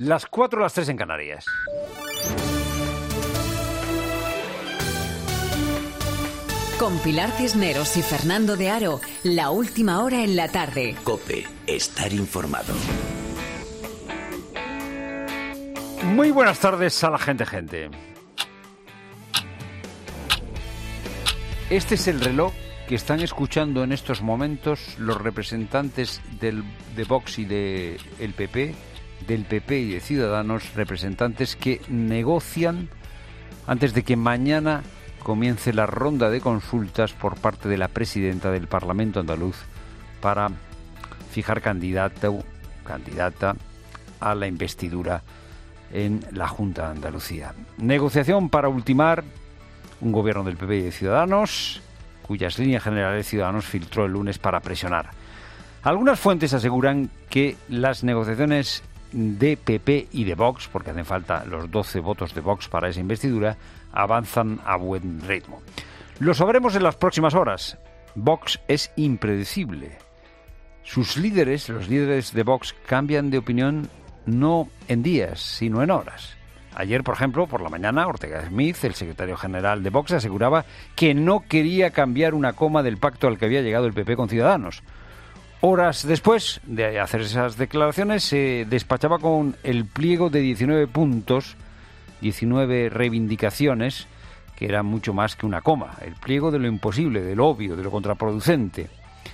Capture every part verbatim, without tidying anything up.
Las cuatro, las tres en Canarias. Con Pilar Cisneros y Fernando de Aro, la última hora en la tarde. COPE, estar informado. Muy buenas tardes a la gente, gente. Este es el reloj que están escuchando en estos momentos los representantes del, de Vox y del P P, del P P y de Ciudadanos, representantes que negocian antes de que mañana comience la ronda de consultas por parte de la presidenta del Parlamento andaluz para fijar candidato, candidata a la investidura en la Junta de Andalucía. Negociación para ultimar un gobierno del P P y de Ciudadanos, cuyas líneas generales Ciudadanos filtró el lunes para presionar. Algunas fuentes aseguran que las negociaciones de P P y de Vox, porque hacen falta los doce votos de Vox para esa investidura, avanzan a buen ritmo. Lo sabremos en las próximas horas. Vox es impredecible. Sus líderes, los líderes de Vox, cambian de opinión no en días, sino en horas. Ayer, por ejemplo, por la mañana, Ortega Smith, el secretario general de Vox, aseguraba que no quería cambiar una coma del pacto al que había llegado el P P con Ciudadanos. Horas después de hacer esas declaraciones, se despachaba con el pliego de diecinueve puntos, diecinueve reivindicaciones, que eran mucho más que una coma. El pliego de lo imposible, de lo obvio, de lo contraproducente.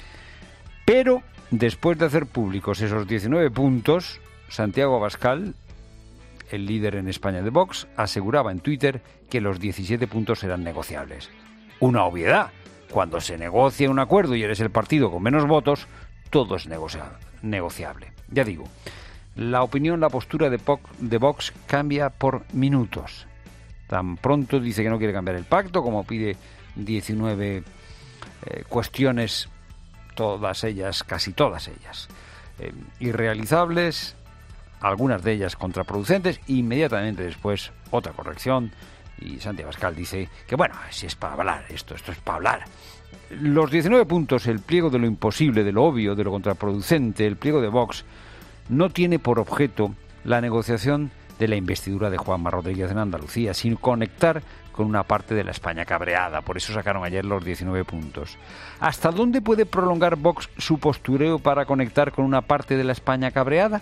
Pero, después de hacer públicos esos diecinueve puntos, Santiago Abascal, el líder en España de Vox, aseguraba en Twitter que los diecisiete puntos eran negociables. Una obviedad. Cuando se negocia un acuerdo y eres el partido con menos votos, todo es negocia- negociable. Ya digo, la opinión, la postura de, po- de Vox cambia por minutos. Tan pronto dice que no quiere cambiar el pacto, como pide diecinueve eh, cuestiones, todas ellas, casi todas ellas, eh, irrealizables, algunas de ellas contraproducentes, e inmediatamente después otra corrección, y Santiago Abascal dice que bueno, si es para hablar, esto, esto es para hablar. Los diecinueve puntos, el pliego de lo imposible, de lo obvio, de lo contraproducente, el pliego de Vox, no tiene por objeto la negociación de la investidura de Juanma Rodríguez en Andalucía, sino conectar con una parte de la España cabreada. Por eso sacaron ayer los diecinueve puntos. ¿Hasta dónde puede prolongar Vox su postureo para conectar con una parte de la España cabreada?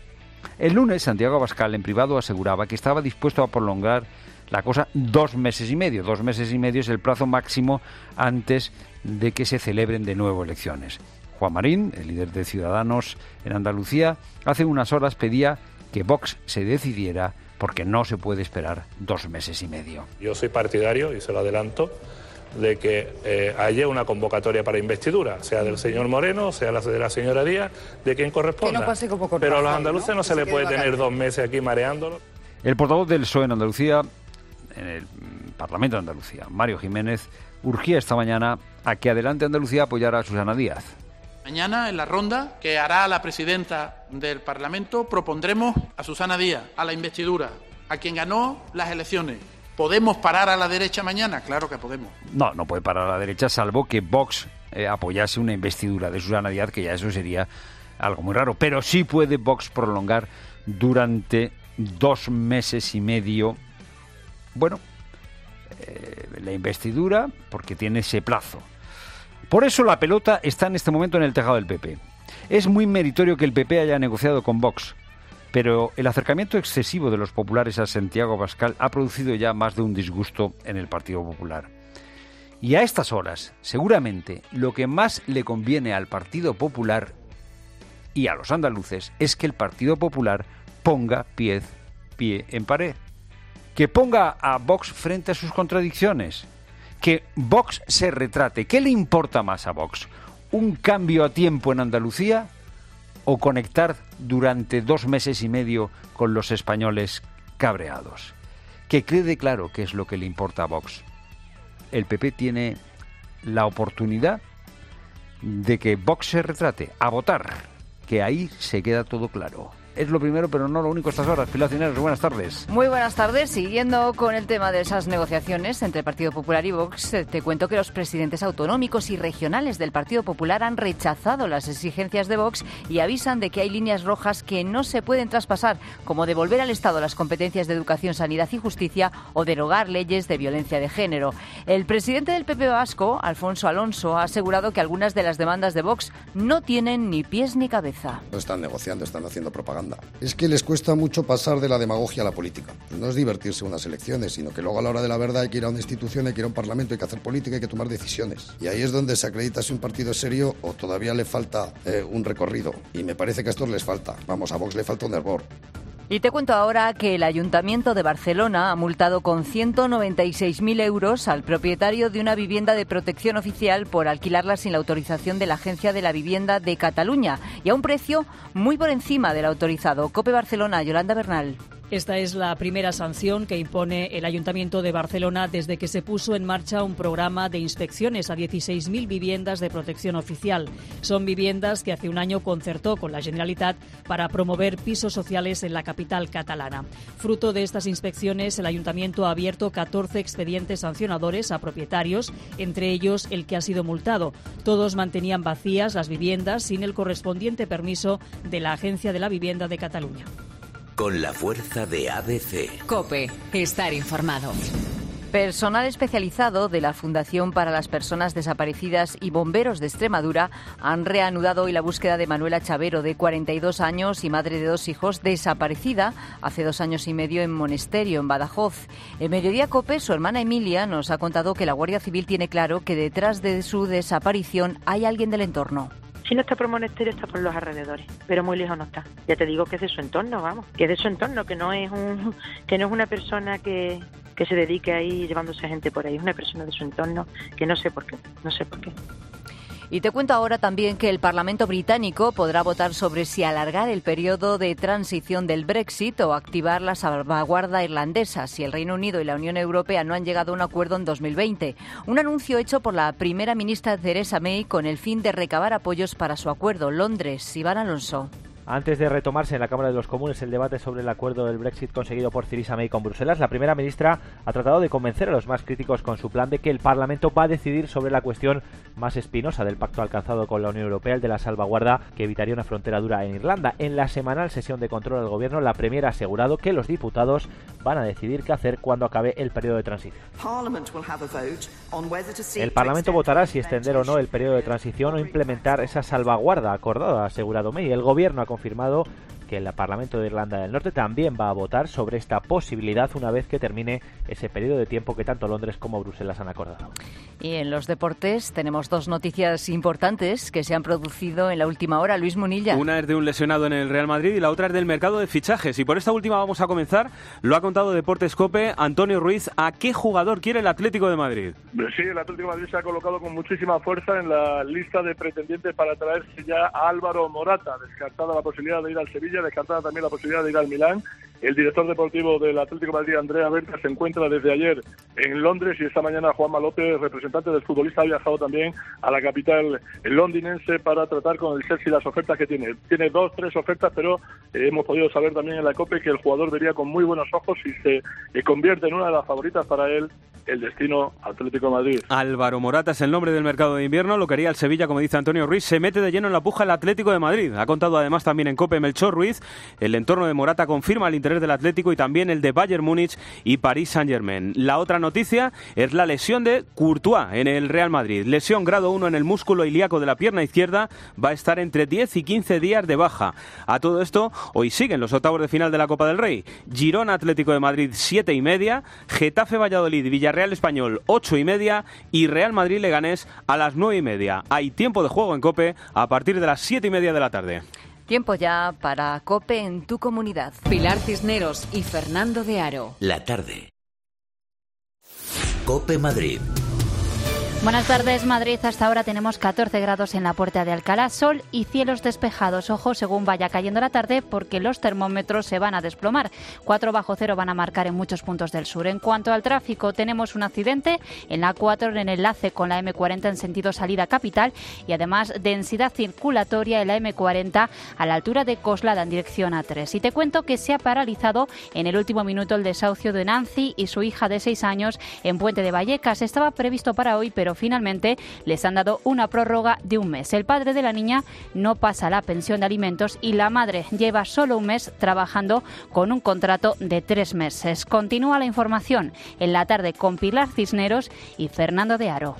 El lunes, Santiago Abascal en privado aseguraba que estaba dispuesto a prolongar la cosa dos meses y medio. Dos meses y medio es el plazo máximo antes de que se celebren de nuevo elecciones. Juan Marín, el líder de Ciudadanos en Andalucía, hace unas horas pedía que Vox se decidiera porque no se puede esperar dos meses y medio. Yo soy partidario, y se lo adelanto, de que eh, haya una convocatoria para investidura, sea del señor Moreno, sea la de la señora Díaz, de quien corresponda. Que no pase como con Pero a los Rajoy, andaluces no, ¿no? se Que le se puede quede tener vacante. dos meses aquí mareándolo. El portavoz del P S O E en Andalucía, en el Parlamento de Andalucía, Mario Jiménez, urgía esta mañana a que Adelante Andalucía apoyara a Susana Díaz. Mañana, en la ronda que hará la presidenta del Parlamento, propondremos a Susana Díaz, a la investidura, a quien ganó las elecciones. ¿Podemos parar a la derecha mañana? Claro que podemos. No, no puede parar a la derecha, salvo que Vox eh, apoyase una investidura de Susana Díaz, que ya eso sería algo muy raro. Pero sí puede Vox prolongar durante dos meses y medio, bueno, eh, la investidura, porque tiene ese plazo. Por eso la pelota está en este momento en el tejado del P P. Es muy meritorio que el P P haya negociado con Vox, pero el acercamiento excesivo de los populares a Santiago Abascal ha producido ya más de un disgusto en el Partido Popular. Y a estas horas, seguramente, lo que más le conviene al Partido Popular y a los andaluces es que el Partido Popular ponga pie, pie en pared. Que ponga a Vox frente a sus contradicciones. Que Vox se retrate. ¿Qué le importa más a Vox? ¿Un cambio a tiempo en Andalucía o conectar durante dos meses y medio con los españoles cabreados? Que quede claro qué es lo que le importa a Vox. El P P tiene la oportunidad de que Vox se retrate, a votar, que ahí se queda todo claro. es lo primero, pero no lo único estas horas. Pilar Cisneros, buenas tardes. Muy buenas tardes. Siguiendo con el tema de esas negociaciones entre el Partido Popular y Vox, te cuento que los presidentes autonómicos y regionales del Partido Popular han rechazado las exigencias de Vox y avisan de que hay líneas rojas que no se pueden traspasar, como devolver al Estado las competencias de educación, sanidad y justicia o derogar leyes de violencia de género. El presidente del P P vasco, Alfonso Alonso, ha asegurado que algunas de las demandas de Vox no tienen ni pies ni cabeza. No están negociando, están haciendo propaganda. Es que les cuesta mucho pasar de la demagogia a la política. No es divertirse en unas elecciones, sino que luego a la hora de la verdad hay que ir a una institución, hay que ir a un parlamento, hay que hacer política, hay que tomar decisiones. Y ahí es donde se acredita si un partido es serio o todavía le falta eh, un recorrido. Y me parece que a estos les falta. Vamos, a Vox le falta un hervor. Y te cuento ahora que el Ayuntamiento de Barcelona ha multado con ciento noventa y seis mil euros al propietario de una vivienda de protección oficial por alquilarla sin la autorización de la Agencia de la Vivienda de Cataluña y a un precio muy por encima del autorizado. COPE Barcelona, Yolanda Bernal. Esta es la primera sanción que impone el Ayuntamiento de Barcelona desde que se puso en marcha un programa de inspecciones a dieciséis mil viviendas de protección oficial. Son viviendas que hace un año concertó con la Generalitat para promover pisos sociales en la capital catalana. Fruto de estas inspecciones, el Ayuntamiento ha abierto catorce expedientes sancionadores a propietarios, entre ellos el que ha sido multado. Todos mantenían vacías las viviendas sin el correspondiente permiso de la Agencia de la Vivienda de Cataluña. Con la fuerza de A B C. COPE. Estar informado. Personal especializado de la Fundación para las Personas Desaparecidas y bomberos de Extremadura han reanudado hoy la búsqueda de Manuela Chavero, de cuarenta y dos años y madre de dos hijos, desaparecida hace dos años y medio en Monesterio, en Badajoz. En Mediodía COPE, su hermana Emilia nos ha contado que la Guardia Civil tiene claro que detrás de su desaparición hay alguien del entorno. Si no está por Monesterio, está por los alrededores, pero muy lejos no está. Ya te digo que es de su entorno, vamos, que es de su entorno, que no es un, que no es una persona que, que se dedique ahí llevándose a gente por ahí, es una persona de su entorno que no sé por qué, no sé por qué. Y te cuento ahora también que el Parlamento británico podrá votar sobre si alargar el periodo de transición del Brexit o activar la salvaguarda irlandesa si el Reino Unido y la Unión Europea no han llegado a un acuerdo en dos mil veinte. Un anuncio hecho por la primera ministra Theresa May con el fin de recabar apoyos para su acuerdo. Londres, Iván Alonso. Antes de retomarse en la Cámara de los Comunes el debate sobre el acuerdo del Brexit conseguido por Theresa May con Bruselas, la primera ministra ha tratado de convencer a los más críticos con su plan de que el Parlamento va a decidir sobre la cuestión más espinosa del pacto alcanzado con la Unión Europea, el de la salvaguarda que evitaría una frontera dura en Irlanda. En la semanal sesión de control del Gobierno, la Premier ha asegurado que los diputados van a decidir qué hacer cuando acabe el periodo de transición. El Parlamento votará si extender o no el periodo de transición o implementar esa salvaguarda acordada, ha asegurado May. El Gobierno ha confirmado que el Parlamento de Irlanda del Norte también va a votar sobre esta posibilidad una vez que termine ese periodo de tiempo que tanto Londres como Bruselas han acordado. Y en los deportes tenemos dos noticias importantes que se han producido en la última hora. Luis Munilla. Una es de un lesionado en el Real Madrid y la otra es del mercado de fichajes. Y por esta última vamos a comenzar. Lo ha contado Deportes COPE Antonio Ruiz. ¿A qué jugador quiere el Atlético de Madrid? Sí, el Atlético de Madrid se ha colocado con muchísima fuerza en la lista de pretendientes para traerse ya a Álvaro Morata. Descartada la posibilidad de ir al Sevilla, descartada también la posibilidad de ir al Milán. El director deportivo del Atlético de Madrid, Andrea Berta, se encuentra desde ayer en Londres y esta mañana Juanma López, representante del futbolista, ha viajado también a la capital londinense para tratar con el Chelsea las ofertas que tiene. Tiene dos, tres ofertas, pero eh, hemos podido saber también en la COPE que el jugador vería con muy buenos ojos si se eh, convierte en una de las favoritas para él el destino Atlético de Madrid. Álvaro Morata es el nombre del mercado de invierno, lo quería el Sevilla, como dice Antonio Ruiz, se mete de lleno en la puja el Atlético de Madrid. Ha contado además también en COPE Melchor Ruiz, el entorno de Morata confirma el interés del Atlético y también el de Bayern Múnich y París Saint-Germain. La otra noticia es la lesión de Courtois en el Real Madrid. Lesión grado uno en el músculo ilíaco de la pierna izquierda, va a estar entre diez y quince días de baja. A todo esto, hoy siguen los octavos de final de la Copa del Rey. Girona Atlético de Madrid siete y media, Getafe Valladolid Villarreal Español ocho y media y Real Madrid Leganés a las nueve y media. Hay tiempo de juego en COPE a partir de las siete y media de la tarde. Tiempo ya para COPE en tu comunidad. Pilar Cisneros y Fernando de Aro. La tarde. COPE Madrid. Buenas tardes, Madrid. Hasta ahora tenemos catorce grados en la Puerta de Alcalá, sol y cielos despejados. Ojo según vaya cayendo la tarde porque los termómetros se van a desplomar. cuatro bajo cero van a marcar en muchos puntos del sur. En cuanto al tráfico, tenemos un accidente en la A cuatro en el enlace con la eme cuarenta en sentido salida capital y además densidad circulatoria en la eme cuarenta a la altura de Coslada en dirección A tres. Y te cuento que se ha paralizado en el último minuto el desahucio de Nancy y su hija de seis años en Puente de Vallecas. Estaba previsto para hoy, pero finalmente les han dado una prórroga de un mes. El padre de la niña no pasa la pensión de alimentos y la madre lleva solo un mes trabajando con un contrato de tres meses. Continúa la información en la tarde con Pilar Cisneros y Fernando de Aro.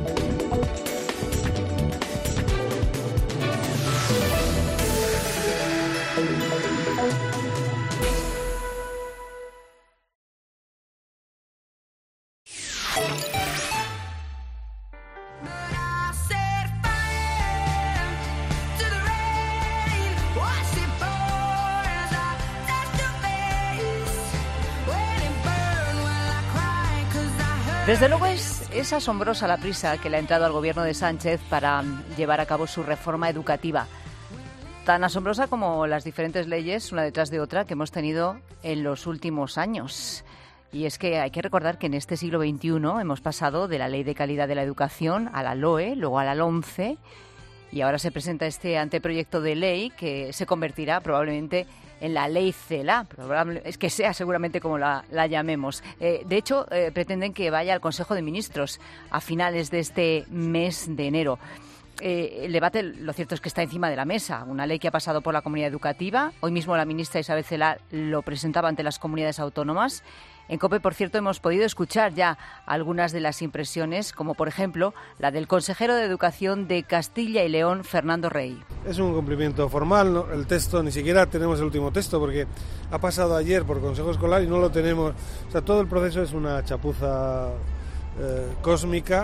Desde luego es, es asombrosa la prisa que le ha entrado al gobierno de Sánchez para llevar a cabo su reforma educativa. Tan asombrosa como las diferentes leyes, una detrás de otra, que hemos tenido en los últimos años. Y es que hay que recordar que en este siglo veintiuno hemos pasado de la Ley de Calidad de la Educación a la LOE, luego a la LOMCE, y ahora se presenta este anteproyecto de ley que se convertirá probablemente en la ley CELA, es que sea seguramente como la, la llamemos. Eh, de hecho, eh, pretenden que vaya al Consejo de Ministros a finales de este mes de enero. Eh, el debate, lo cierto es que está encima de la mesa. Una ley que ha pasado por la comunidad educativa. Hoy mismo la ministra Isabel Celaá lo presentaba ante las comunidades autónomas. En COPE, por cierto, hemos podido escuchar ya algunas de las impresiones, como por ejemplo la del consejero de Educación de Castilla y León, Fernando Rey. Es un cumplimiento formal, ¿no? El texto, ni siquiera tenemos el último texto porque ha pasado ayer por Consejo Escolar y no lo tenemos. O sea, todo el proceso es una chapuza eh, cósmica.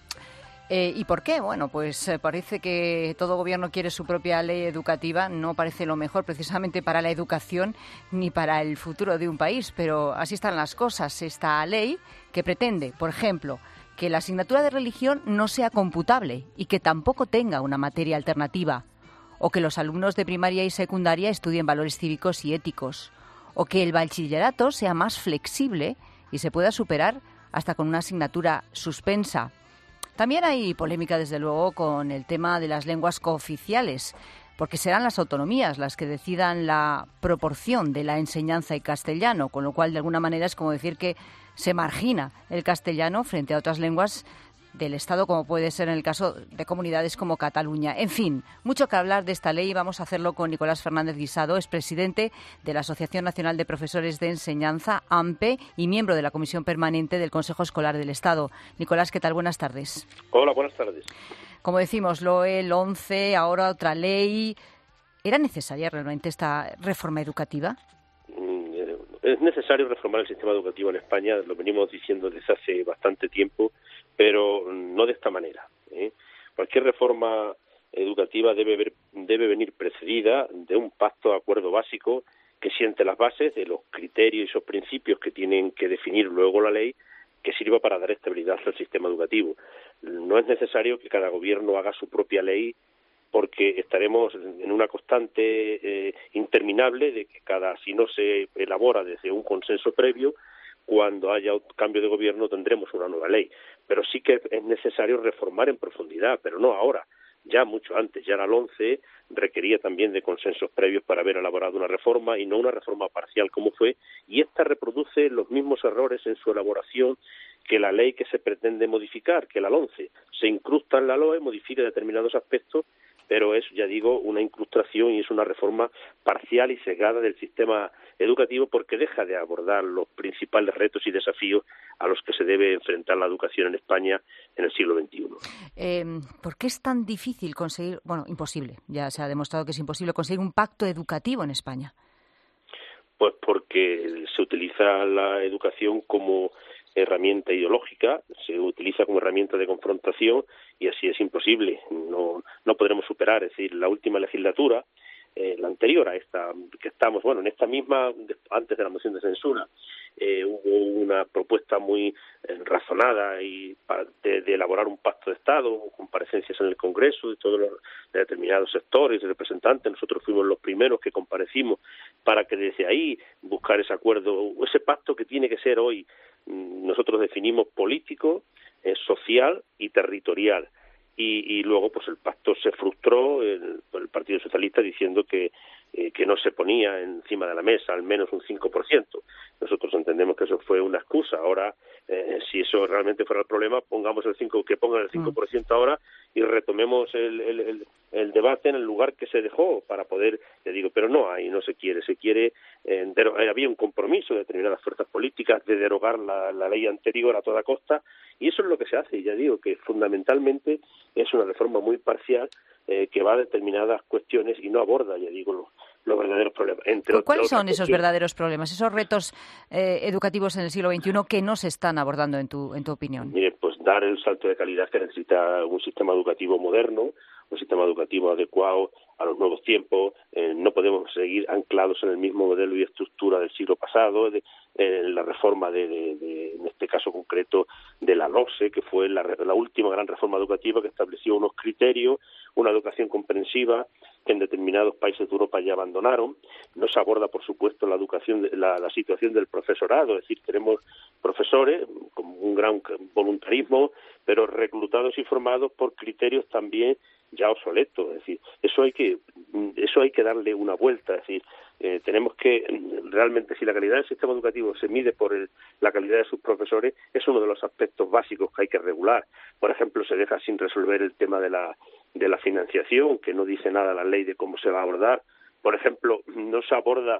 Eh, ¿Y por qué? Bueno, pues eh, parece que todo gobierno quiere su propia ley educativa. No parece lo mejor precisamente para la educación ni para el futuro de un país, pero así están las cosas. Esta ley que pretende, por ejemplo, que la asignatura de religión no sea computable y que tampoco tenga una materia alternativa, o que los alumnos de primaria y secundaria estudien valores cívicos y éticos, o que el bachillerato sea más flexible y se pueda superar hasta con una asignatura suspensa. También hay polémica, desde luego, con el tema de las lenguas cooficiales, porque serán las autonomías las que decidan la proporción de la enseñanza en castellano, con lo cual, de alguna manera, es como decir que se margina el castellano frente a otras lenguas del Estado, como puede ser en el caso de comunidades como Cataluña. En fin, mucho que hablar de esta ley. Vamos a hacerlo con Nicolás Fernández Guisado, es presidente de la Asociación Nacional de Profesores de Enseñanza, A M P E, y miembro de la Comisión Permanente del Consejo Escolar del Estado. Nicolás, ¿qué tal? Buenas tardes. Hola, buenas tardes. Como decimos, LOE, LOMCE, ahora otra ley. ¿Era necesaria realmente esta reforma educativa? Es necesario reformar el sistema educativo en España, lo venimos diciendo desde hace bastante tiempo, pero no de esta manera, ¿eh? Cualquier reforma educativa debe, ver, debe venir precedida de un pacto de acuerdo básico que siente las bases de los criterios y esos principios que tienen que definir luego la ley, que sirva para dar estabilidad al sistema educativo. No es necesario que cada gobierno haga su propia ley, porque estaremos en una constante eh, interminable de que cada, si no se elabora desde un consenso previo, cuando haya un cambio de gobierno tendremos una nueva ley. Pero sí que es necesario reformar en profundidad, pero no ahora, ya mucho antes. Ya la LOMCE requería también de consensos previos para haber elaborado una reforma y no una reforma parcial como fue, y esta reproduce los mismos errores en su elaboración que la ley que se pretende modificar, que la LOMCE. Se incrusta en la LOE, modifica determinados aspectos, pero es, ya digo, una incrustación y es una reforma parcial y sesgada del sistema educativo porque deja de abordar los principales retos y desafíos a los que se debe enfrentar la educación en España en el siglo veintiuno. Eh, ¿Por qué es tan difícil conseguir, bueno, imposible, ya se ha demostrado que es imposible conseguir un pacto educativo en España? Pues porque se utiliza la educación como herramienta ideológica, se utiliza como herramienta de confrontación y así es imposible, no no podremos superar. Es decir, la última legislatura eh, la anterior a esta, que estamos, bueno, en esta misma, antes de la moción de censura, eh, hubo una propuesta muy eh, razonada y para, de, de elaborar un pacto de Estado, hubo comparecencias en el Congreso de todos los de determinados sectores y representantes. Nosotros fuimos los primeros que comparecimos para que desde ahí buscar ese acuerdo, ese pacto que tiene que ser hoy, nosotros definimos político, eh, social y territorial. Y, y luego pues el pacto se frustró el, por el Partido Socialista diciendo que, eh, que no se ponía encima de la mesa al menos un cinco por ciento. Nosotros entendemos que eso fue una excusa. Ahora, eh, si eso realmente fuera el problema, pongamos el cinco, que pongan el cinco por ciento ahora y retomemos el, el, el, el debate en el lugar que se dejó para poder, le digo, pero no hay, no se quiere, se quiere, eh, dero- había un compromiso de determinadas fuerzas políticas de derogar la, la ley anterior a toda costa, y eso es lo que se hace. Y ya digo que fundamentalmente es una reforma muy parcial eh, que va a determinadas cuestiones y no aborda, ya digo, los, los verdaderos problemas. Entre ¿Cuáles son esos cuestiones. verdaderos problemas, esos retos eh, educativos en el siglo veintiuno que no se están abordando en tu, en tu opinión? Mire, pues dar el salto de calidad que necesita un sistema educativo moderno, un sistema educativo adecuado a los nuevos tiempos. Eh, no podemos seguir anclados en el mismo modelo y estructura del siglo pasado, de, eh, la reforma de, de, de, en este caso concreto, de la LOSE, que fue la, la última gran reforma educativa que estableció unos criterios, una educación comprensiva que en determinados países de Europa ya abandonaron. No se aborda, por supuesto, la educación, la, la situación del profesorado, es decir, tenemos profesores con un gran voluntarismo, pero reclutados y formados por criterios también ya obsoletos. Es decir, eso hay que eso hay que darle una vuelta. Es decir, eh, tenemos que realmente, si la calidad del sistema educativo se mide por el, la calidad de sus profesores, es uno de los aspectos básicos que hay que regular. Por ejemplo, se deja sin resolver el tema de la de la financiación, que no dice nada la ley de cómo se va a abordar. Por ejemplo, no se aborda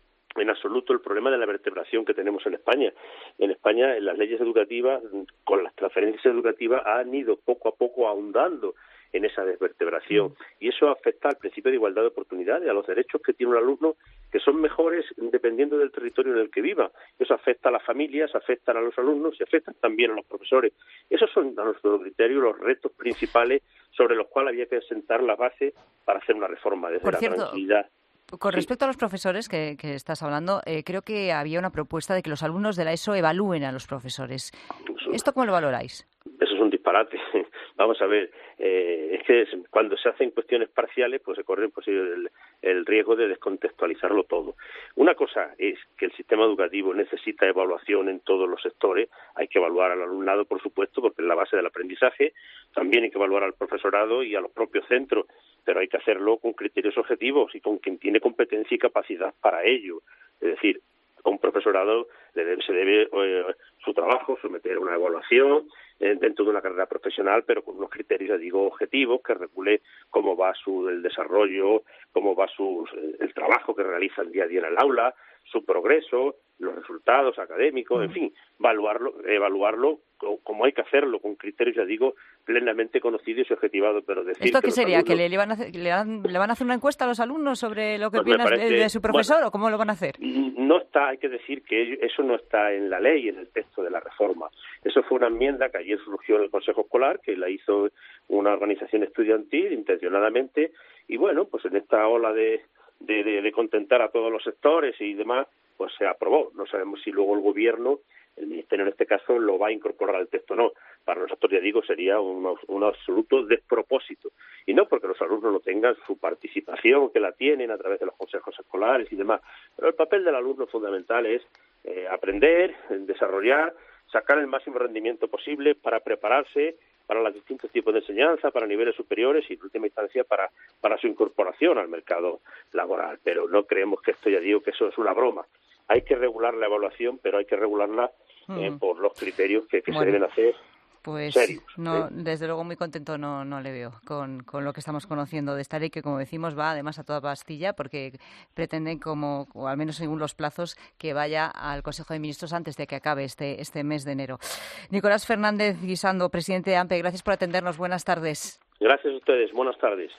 en absoluto el problema de la vertebración que tenemos en España. En España, en las leyes educativas, con las transferencias educativas, han ido poco a poco ahondando en esa desvertebración, y eso afecta al principio de igualdad de oportunidades, a los derechos que tiene un alumno, que son mejores dependiendo del territorio en el que viva. Eso afecta a las familias, afecta a los alumnos y afecta también a los profesores. Esos son, a nuestro criterio, los retos principales sobre los cuales había que sentar la base para hacer una reforma desde Por la cierto, tranquilidad. Con respecto a los profesores que, que estás hablando, eh, creo que había una propuesta de que los alumnos de la ESO evalúen a los profesores. ¿Esto cómo lo valoráis? Eso es un disparate. Vamos a ver, eh, es que cuando se hacen cuestiones parciales, pues se corre pues, el, el riesgo de descontextualizarlo todo. Una cosa es que el sistema educativo necesita evaluación en todos los sectores. Hay que evaluar al alumnado, por supuesto, porque es la base del aprendizaje. También hay que evaluar al profesorado y a los propios centros, pero hay que hacerlo con criterios objetivos y con quien tiene competencia y capacidad para ello. Es decir, a un profesorado le debe, se debe eh, su trabajo someter a una evaluación eh, dentro de una carrera profesional, pero con unos criterios, ya digo, objetivos, que regule cómo va su el desarrollo, cómo va su, el trabajo que realiza el día a día en el aula, su progreso, los resultados académicos, en fin, evaluarlo, evaluarlo como hay que hacerlo, con criterios, ya digo, plenamente conocidos y objetivados. Pero decir ¿Esto que qué sería? alumnos... ¿Que le, le, van a hacer, le, van, ¿Le van a hacer una encuesta a los alumnos sobre lo que Pues me opinan parece- de, de su profesor bueno, o cómo lo van a hacer? No está, hay que decir que eso no está en la ley, en el texto de la reforma. Eso fue una enmienda que ayer surgió en el Consejo Escolar, que la hizo una organización estudiantil intencionadamente, y bueno, pues en esta ola de, de, de, de contentar a todos los sectores y demás, pues se aprobó. No sabemos si luego el Gobierno, el Ministerio en este caso, lo va a incorporar al texto o no. Para nosotros, ya digo, sería un, un absoluto despropósito. Y no porque los alumnos no tengan su participación, que la tienen a través de los consejos escolares y demás. Pero el papel del alumno fundamental es eh, aprender, desarrollar, sacar el máximo rendimiento posible para prepararse para los distintos tipos de enseñanza, para niveles superiores y, en última instancia, para, para su incorporación al mercado laboral. Pero no creemos que esto, ya digo, que eso es una broma. Hay que regular la evaluación, pero hay que regularla eh, Mm. por los criterios que, que Bueno, se deben hacer Pues serios. no, ¿eh? desde luego muy contento no, no le veo con, con lo que estamos conociendo de esta ley, que como decimos va además a toda pastilla, porque pretenden, como o al menos según los plazos, que vaya al Consejo de Ministros antes de que acabe este, este mes de enero. Nicolás Fernández Guisando, presidente de A M P E, gracias por atendernos. Buenas tardes. Gracias a ustedes. Buenas tardes.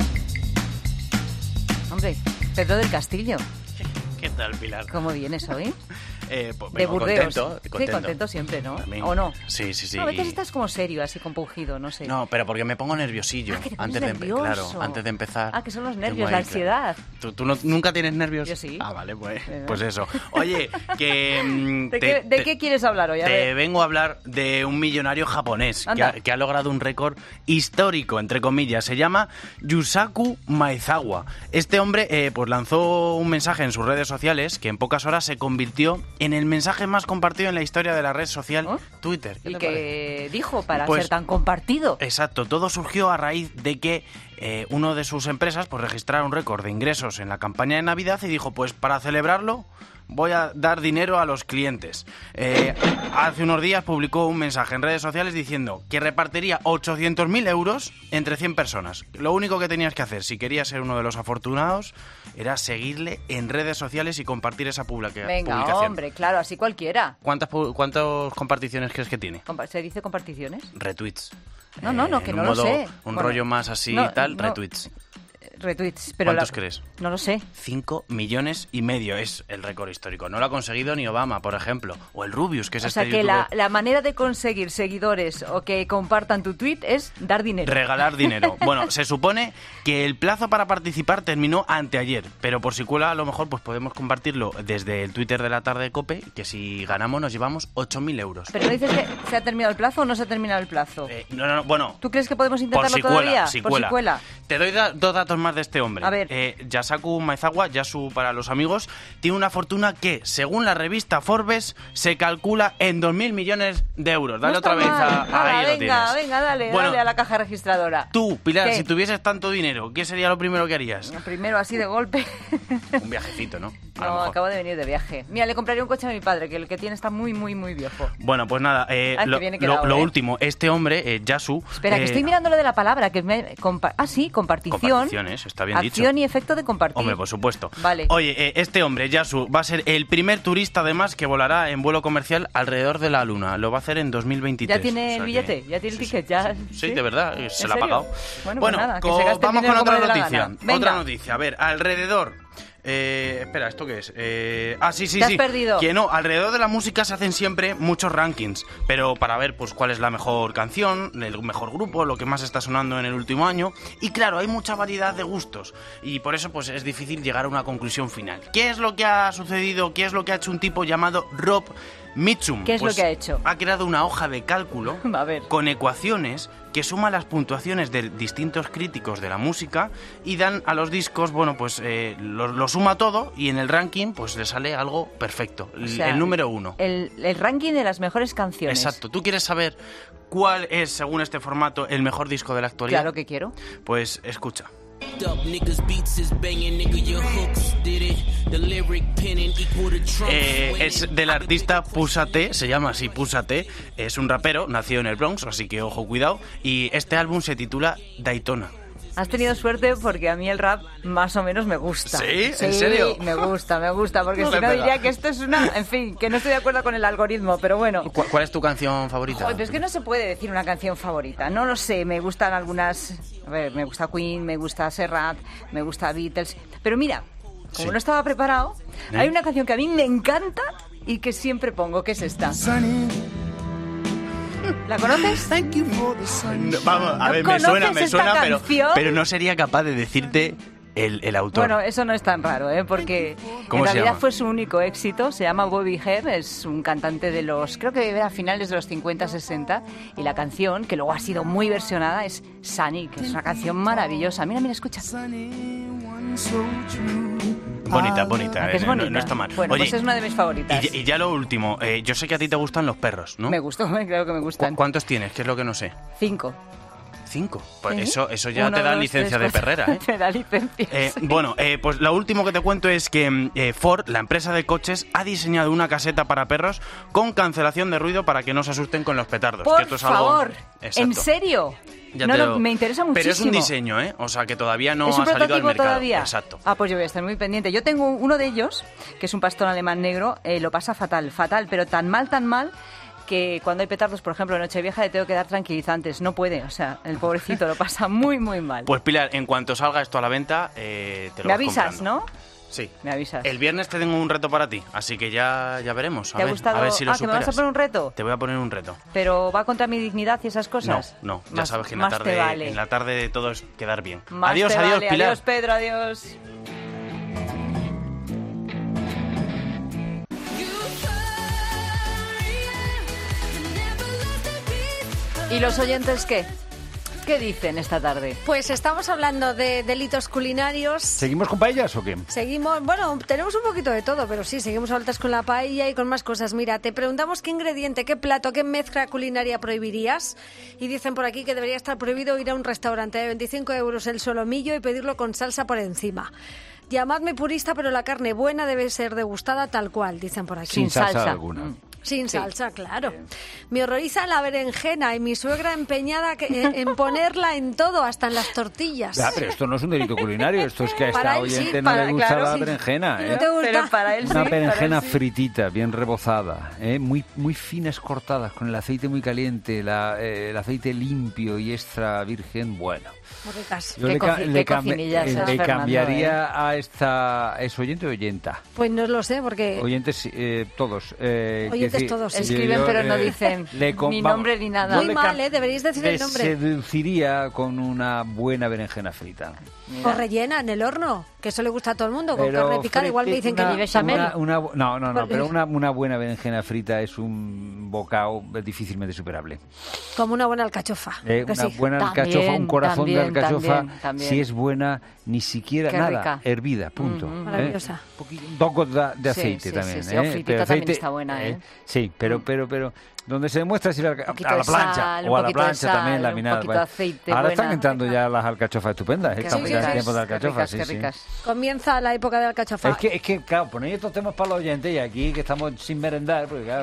Hombre, Pedro del Castillo, ¿Qué tal, Pilar? ¿cómo vienes hoy? Eh, pues, de vengo Burdeos. contento, contento. Sí, contento siempre, ¿no? También. ¿O no? Sí, sí, sí. No, a veces estás como serio, así compungido, no sé. No, pero porque me pongo nerviosillo. Ah, que te pones antes de empe- nervioso. Claro, antes de empezar. Ah, que son los tengo nervios, ahí, la ansiedad. claro. ¿Tú, tú no- nunca tienes nervios? Yo sí. Ah, vale, pues, Venga. pues eso. Oye, que... mm, ¿De, te- qué, de te- qué quieres hablar hoy? A Te ver. vengo a hablar de un millonario japonés que Anda. ha, que ha logrado un récord histórico, entre comillas. Se llama Yusaku Maezawa. Este hombre eh, pues lanzó un mensaje en sus redes sociales que en pocas horas se convirtió en el mensaje más compartido en la historia de la red social Twitter. ¿Qué ¿Y te qué parece? dijo para Pues- ser tan compartido? Exacto, todo surgió a raíz de que eh, uno de sus empresas pues registrara un récord de ingresos en la campaña de Navidad y dijo, pues para celebrarlo voy a dar dinero a los clientes. Eh, hace unos días publicó un mensaje en redes sociales diciendo que repartiría ochocientos mil euros entre cien personas. Lo único que tenías que hacer si querías ser uno de los afortunados era seguirle en redes sociales y compartir esa publica- Venga, publicación. hombre, claro, así cualquiera. ¿Cuántas, pu- ¿Cuántas comparticiones crees que tiene? Compa- ¿Se dice comparticiones? Retweets. No, no, no, Eh, que en no un lo modo- sé. Un Bueno, rollo más así no, y tal, no. retweets. Retweets, pero ¿Cuántos la- crees? No lo sé. Cinco millones y medio es el récord histórico. No lo ha conseguido ni Obama, por ejemplo. O el Rubius, que es O este sea que youtuber. la, la manera de conseguir seguidores o que compartan tu tweet es dar dinero. Regalar dinero. Bueno, se supone que el plazo para participar terminó anteayer, pero por si cuela a lo mejor pues podemos compartirlo desde el Twitter de la tarde de COPE, que si ganamos nos llevamos ocho mil euros. Pero no dices que se ha terminado el plazo o no se ha terminado el plazo. Eh, no, no, no, bueno, ¿Tú crees que podemos por intentarlo si cuela, todavía? si Por cuela. si cuela. Te doy da- dos datos más de este hombre. A ver. Eh, Yasaku Maezawa, Yasu para los amigos, tiene una fortuna que, según la revista Forbes, se calcula en dos mil millones de euros. Dale No otra está vez a, mal. Hala, ahí lo venga, tienes. venga, dale, Bueno, dale a la caja registradora. Tú, Pilar, ¿Qué? si tuvieses tanto dinero, ¿qué sería lo primero que harías? Primero así de golpe. Un viajecito, ¿no? A lo No, mejor. acabo de venir de viaje. Mira, le compraría un coche a mi padre, que el que tiene está muy, muy, muy viejo. Bueno, pues nada, eh, Ay, que lo, viene lo- quedado, lo ¿eh? último, este hombre, eh, Yasu... Espera, que eh, estoy mirando lo de la palabra, que me... compa- ah, sí, compartición. Comparticiones, está bien dicho. Acción y efecto de compartir. Hombre, por supuesto. Vale. Oye, eh, este hombre, Yasu, va a ser el primer turista, además, que volará en vuelo comercial alrededor de la Luna. Lo va a hacer en dos mil veintitrés. ¿Ya tiene o sea el que- billete? ¿Ya tiene el ticket? ¿Ya? Sí, de verdad, eh, se ¿En lo ha serio? pagado. Bueno, Bueno, pues nada, que co- se gaste el vamos dinero con como otra le dé la noticia. gana. Venga. Otra noticia. A ver, alrededor... Eh, espera, ¿esto qué es? Eh, ah, sí, sí, Te has sí. perdido. Que no, alrededor de la música se hacen siempre muchos rankings, pero para ver pues cuál es la mejor canción, el mejor grupo, lo que más está sonando en el último año. Y claro, hay mucha variedad de gustos y por eso pues es difícil llegar a una conclusión final. ¿Qué es lo que ha sucedido? ¿Qué es lo que ha hecho un tipo llamado Rob Mitchum? ¿Qué es Pues lo que ha hecho? Ha creado una hoja de cálculo A ver. con ecuaciones que suma las puntuaciones de distintos críticos de la música y dan a los discos, bueno, pues eh, lo, lo suma todo y en el ranking pues le sale algo perfecto, O el- sea, el número uno. El, el ranking de las mejores canciones. Exacto. ¿Tú quieres saber cuál es, según este formato, el mejor disco de la actualidad? Claro que quiero. Pues escucha. Eh, es del artista Pusha T, se llama así Pusha T, es un rapero, nacido en el Bronx, así que ojo, cuidado, y este álbum se titula Daytona. Has tenido suerte porque a mí el rap más o menos me gusta. ¿Sí? ¿En serio? me gusta, me gusta, porque No si me no pega. diría que esto es una... En fin, que no estoy de acuerdo con el algoritmo, pero bueno. ¿Cu- ¿Cuál es tu canción favorita? Joder, pero es que no se puede decir una canción favorita. No lo sé, me gustan algunas... A ver, me gusta Queen, me gusta Serrat, me gusta Beatles... Pero mira, como Sí. no estaba preparado, ¿Eh? hay una canción que a mí me encanta y que siempre pongo, que es esta. ¿La conoces? No, vamos, a ¿No ver, me suena, conoces me esta suena, pero, canción? pero no sería capaz de decirte el, el autor. Bueno, eso no es tan raro, ¿eh? Porque ¿Cómo en se realidad llama? fue su único éxito. Se llama Bobby Hebb, es un cantante de los, creo que era a finales de los cincuenta, sesenta. Y la canción, que luego ha sido muy versionada, es Sunny, que es una canción maravillosa. Mira, mira, escucha. Bonita, bonita, ¿A que es eh, no- bonita? No, está mal. Bueno, Oye, pues es una de mis favoritas. y, ya- y ya lo último, eh, yo sé que a ti te gustan los perros, ¿no? Me gustó, creo que me ¿Cu- gustan. ¿Cuántos tienes? ¿Qué es lo que no sé? Cinco. Cinco. Pues ¿Sí? eso, eso ya Uno, te da dos, licencia tres, de cuatro. perrera, ¿eh? Te da licencia. Eh, sí. Bueno, eh, pues lo último que te cuento es que mm, eh, Ford, la empresa de coches, ha diseñado una caseta para perros con cancelación de ruido para que no se asusten con los petardos. Por que esto es algo... favor, Exacto. ¿en serio? Ya no, te no, lo- me interesa muchísimo. Pero es un diseño, ¿eh? O sea, que todavía no ¿Es un ha salido al prototipo mercado. todavía? Exacto. Ah, pues yo voy a estar muy pendiente. Yo tengo uno de ellos, que es un pastor alemán negro, eh, lo pasa fatal, fatal, pero tan mal, tan mal, que cuando hay petardos, por ejemplo, en Nochevieja, le tengo que dar tranquilizantes. No puede, o sea, el pobrecito lo pasa muy, muy mal. Pues Pilar, en cuanto salga esto a la venta, eh, te lo Me vas avisas, comprando. ¿no? Sí. Me avisas. El viernes te tengo un reto para ti, así que ya, ya veremos. A ¿Te ha ver, gustado? a ver si lo ah, ¿que me superas. vas a poner un reto? Te voy a poner un reto. ¿Pero va contra mi dignidad y esas cosas? No, no, ya Más- sabes que en la, más te tarde, vale. en la tarde todo es quedar bien. Más adiós, te adiós, vale. Pilar. Adiós, Pedro, adiós. ¿Y los oyentes qué? ¿Qué dicen esta tarde? Pues estamos hablando de delitos culinarios. ¿Seguimos con paellas o qué? Seguimos, bueno, tenemos un poquito de todo, pero sí, seguimos altas con la paella y con más cosas. Mira, te preguntamos qué ingrediente, qué plato, qué mezcla culinaria prohibirías. Y dicen por aquí que debería estar prohibido ir a un restaurante de veinticinco euros el solomillo y pedirlo con salsa por encima. Llamadme purista, pero la carne buena debe ser degustada tal cual, dicen por aquí. Sin salsa alguna. Mm. Sin salsa, claro. Me horroriza la berenjena y mi suegra empeñada que, en, en ponerla en todo, hasta en las tortillas. Ya, pero esto no es un delito culinario, esto es que a esta Para él oyente sí, no para- le gusta claro, la sí. berenjena. No ¿eh? te gusta. Pero para él Una sí, berenjena para él sí. fritita, bien rebozada, ¿eh? muy, muy finas cortadas, con el aceite muy caliente, la, eh, el aceite limpio y extra virgen, bueno. Muy ricas. Yo Qué le, ca- coci- le qué cam- cocinillas eh, es, le Fernando, cambiaría ¿eh? a esta... ¿Es oyente o oyenta? Pues no lo sé, porque... Oyentes eh, todos. Eh, Oyentes quiero decir, todos, sí. Escriben, yo, pero no eh, dicen le com- ni vamos, nombre ni nada. yo Muy le mal, cam- ¿eh? Deberíais decir el le nombre. seduciría con una buena berenjena frita. O rellena en el horno, que eso le gusta a todo el mundo, con Pero carne picada. Igual me dicen que una- ni bechamel. una- una bu- no, no, no, Pues- pero una, una buena berenjena frita es un bocado difícilmente superable. Como una buena alcachofa. Eh, que una sí. buena También, alcachofa, un corazón también, de alcachofa, también, también. si es buena, ni siquiera Qué nada, rica. hervida, punto. Ujú. ¿eh? Maravillosa. Dos gotas de Sí, aceite sí, también. sí, sí, ¿eh? o fritita Pero también aceite, está buena, ¿eh? Sí, pero, pero, pero, donde se demuestra si la, alca- poquito a la de plancha sal, un o a la poquito de plancha sal, también un laminada. poquito de pues. aceite, Ahora buena. están entrando ya las alcachofas estupendas, ¿eh? Qué Estamos ya en ricas, tiempo de qué alcachofas, ricas, sí, qué sí. ricas. Comienza la época de alcachofa. Es que, es que, claro, ponéis estos temas para los oyentes y aquí que estamos sin merendar, porque claro...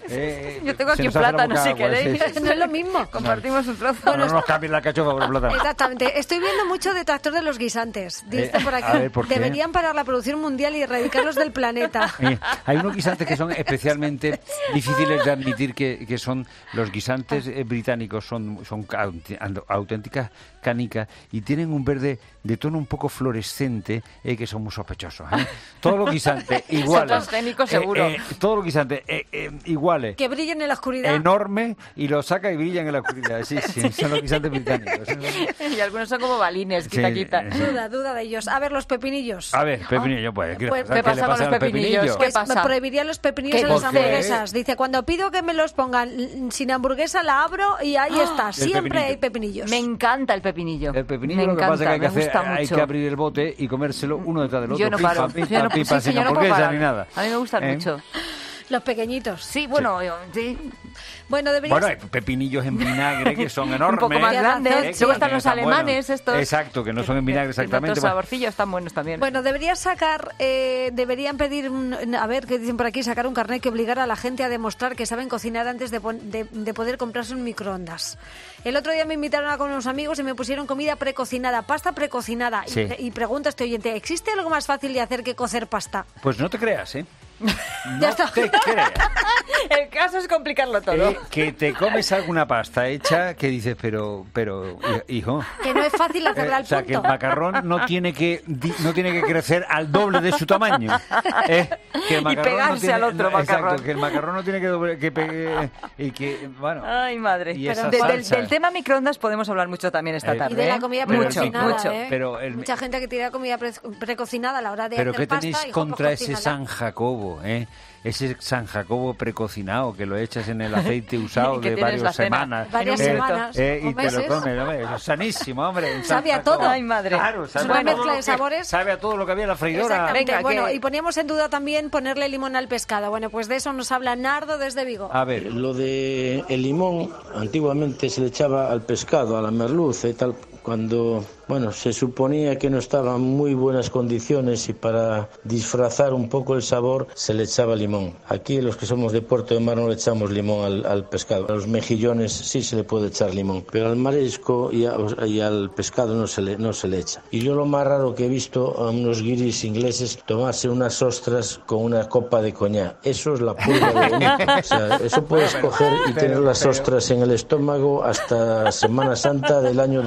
eh, Yo tengo se aquí nos hace la plátano, boca si agua, queréis. sí, sí. No es lo mismo. Compartimos un trozo. No, no nos cambien la alcachofa por el plátano. Exactamente. Estoy viendo mucho detractor de los guisantes. Dice Eh, por aquí. a ver, ¿por qué? Deberían parar la producción mundial y erradicarlos del planeta. Eh, hay unos guisantes que son especialmente difíciles de admitir que, que son los guisantes eh, británicos, son, son auti- ando- auténticas canicas y tienen un verde de tono un poco fluorescente eh, que son muy sospechosos. ¿eh? Todos los guisantes iguales. transgénicos, seguro. eh, todos los guisantes eh, eh, iguales. Que brillen en la oscuridad. Enorme y lo saca y brillan en la oscuridad. Sí, sí, son los guisantes británicos. Y algunos son como balines, quita, Sí, quita. sí. Duda, duda de ellos. A ver, los pepinillos. A ver, pepinillo, pues. ¿qué, Pues, pasa? ¿qué ¿Qué le pasa con pasa los a los pepinillos? pepinillos? ¿Qué Pues pasa? me prohibiría los pepinillos ¿Qué? en las ¿Por qué? hamburguesas. Dice, cuando pido que me los pongan mm, sin hamburguesa, la abro y ahí está. Siempre pepinillo. hay pepinillos. Me encanta el pepinillo. El pepinillo me lo que encanta, pasa es que hay que, me hacer, gusta hay mucho. que abrir el bote y comérselo uno detrás del otro. Yo no Pipa, paro. pipa, Yo no, pipa, sí, sin yo no puedo hamburguesa parar. ni nada. A mí me gustan ¿Eh? mucho. Los pequeñitos. Sí, bueno, yo- sí. Bueno, deberías... Bueno, hay pepinillos en vinagre que son enormes. Un poco más Tienes grandes. razón, ¿eh? Luego Que están los están buenos. alemanes estos. Exacto, que no son en vinagre Tienen exactamente. otros Bueno, saborcillos están buenos también. Bueno, deberías sacar, eh, deberían pedir, un- a ver, ¿qué dicen por aquí? Sacar un carnet que obligara a la gente a demostrar que saben cocinar antes de, pon- de, de poder comprarse un microondas. El otro día me invitaron a con unos amigos y me pusieron comida precocinada, pasta precocinada. Sí. Y, pre- y pregunta a este oyente, ¿existe algo más fácil de hacer que cocer pasta? pues no te creas, ¿eh? No Ya está. te creas. El caso es complicarlo todo. Eh, que te comes alguna pasta hecha que dices, pero, pero, hijo... Que no es fácil hacerla Eh, al o sea, que punto. el macarrón no tiene que di- no tiene que crecer al doble de su tamaño. ¿eh? Que el Y macarrón no pegarse tiene- al otro no, macarrón. Exacto, que el macarrón no tiene que, doble- que pegue y que, bueno... Ay, madre. Y Pero esa de- del, salsa. del tema microondas podemos hablar mucho también esta Eh, tarde. Y de la ¿eh? comida Pero el precocinada, mucho, ¿eh? pero el- Mucha gente que tira comida pre- precocinada a la hora de Pero hacer ¿qué pasta. tenéis hijo, pues contra ese cocínala. San Jacobo, eh? Ese San Jacobo precocinado que lo echas en el aceite usado Y que de tienes la varias cena. semanas. Varias Eh, semanas, eh, o y te lo meses. comes, hombre, eso es sanísimo, hombre. un San Sabe a Jacobo. todo. Ay, madre. Claro, Es sabe una a todo mezcla lo de que- sabores. Sabe a todo lo que había en la freidora. Exactamente. Venga, bueno, que- y poníamos en duda también ponerle limón al pescado. Bueno, pues de eso nos habla Nardo desde Vigo. A ver, Lo de el limón, antiguamente se le echaba al pescado, a la merluza y tal, cuando, bueno, se suponía que no estaba en muy buenas condiciones y para disfrazar un poco el sabor se le echaba limón. Aquí los que somos de Puerto de Mar no le echamos limón al, al pescado. A los mejillones sí se le puede echar limón, pero al marisco y, a- y al pescado no se, le, no se le echa. Y yo lo más raro que he visto a unos guiris ingleses tomarse unas ostras con una copa de coñac. Eso es la purga de bonito. O sea, eso puedes coger y tener las ostras en el estómago hasta Semana Santa del año dos mil veinte.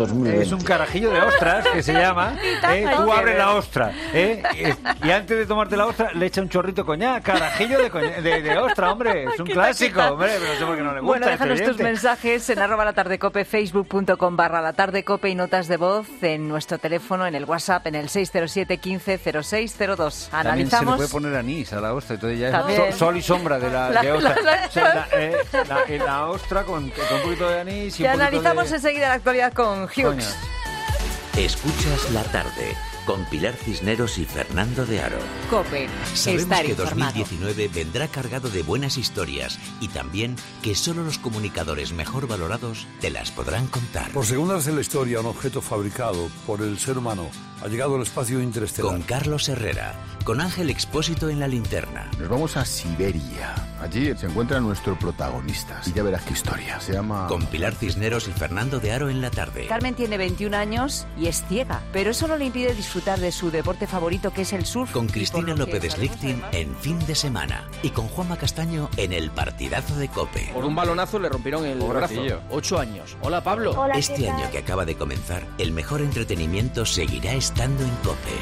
Es un carajillo de ostras que se llama. ¿eh? Tú abres la ostra. ¿eh? Y antes de tomarte la ostra, le echa un chorrito de coñac. Carajillo de, coñac, de, de ostra, hombre. Es un clásico, hombre. Pero no sé por qué no le gusta. Bueno, déjanos tus mensajes en arroba la tarde cope, facebook.com barra la tarde cope y notas de voz en nuestro teléfono, en el WhatsApp, en el seis cero siete quince cero seis cero dos. Analizamos. También se le puede poner anís a la ostra, entonces ya También. es sol y sombra de la, La- de ostra. la- la- O sea, la, eh, la, la ostra con, con un poquito de anís y Y un poquito analizamos de... enseguida la actualidad con Hughes. Coño. Escuchas la tarde con Pilar Cisneros y Fernando de Aro. COPE. Sabemos Estar que informado. dos mil diecinueve vendrá cargado de buenas historias y también que solo los comunicadores mejor valorados te las podrán contar. Por segunda vez en la historia, un objeto fabricado por el ser humano ha llegado al espacio interestelar. Con Carlos Herrera, con Ángel Expósito en la linterna. Nos vamos a Siberia. Allí se encuentra nuestro protagonista. Y ya verás qué historia. Se llama... Con Pilar Cisneros y Fernando de Aro en la tarde. Carmen tiene veintiún años y es ciega, pero eso no le impide disfrutar de su deporte favorito, que es el surf. Con Y por Cristina lo que López sabemos, Slichting en Fin de Semana. Y con Juanma Castaño en El Partidazo de COPE. Por un balonazo le rompieron el Pobrecillo. brazo. Ocho años. Hola, Pablo. Este año que acaba de comenzar, el mejor entretenimiento seguirá estando en COPE.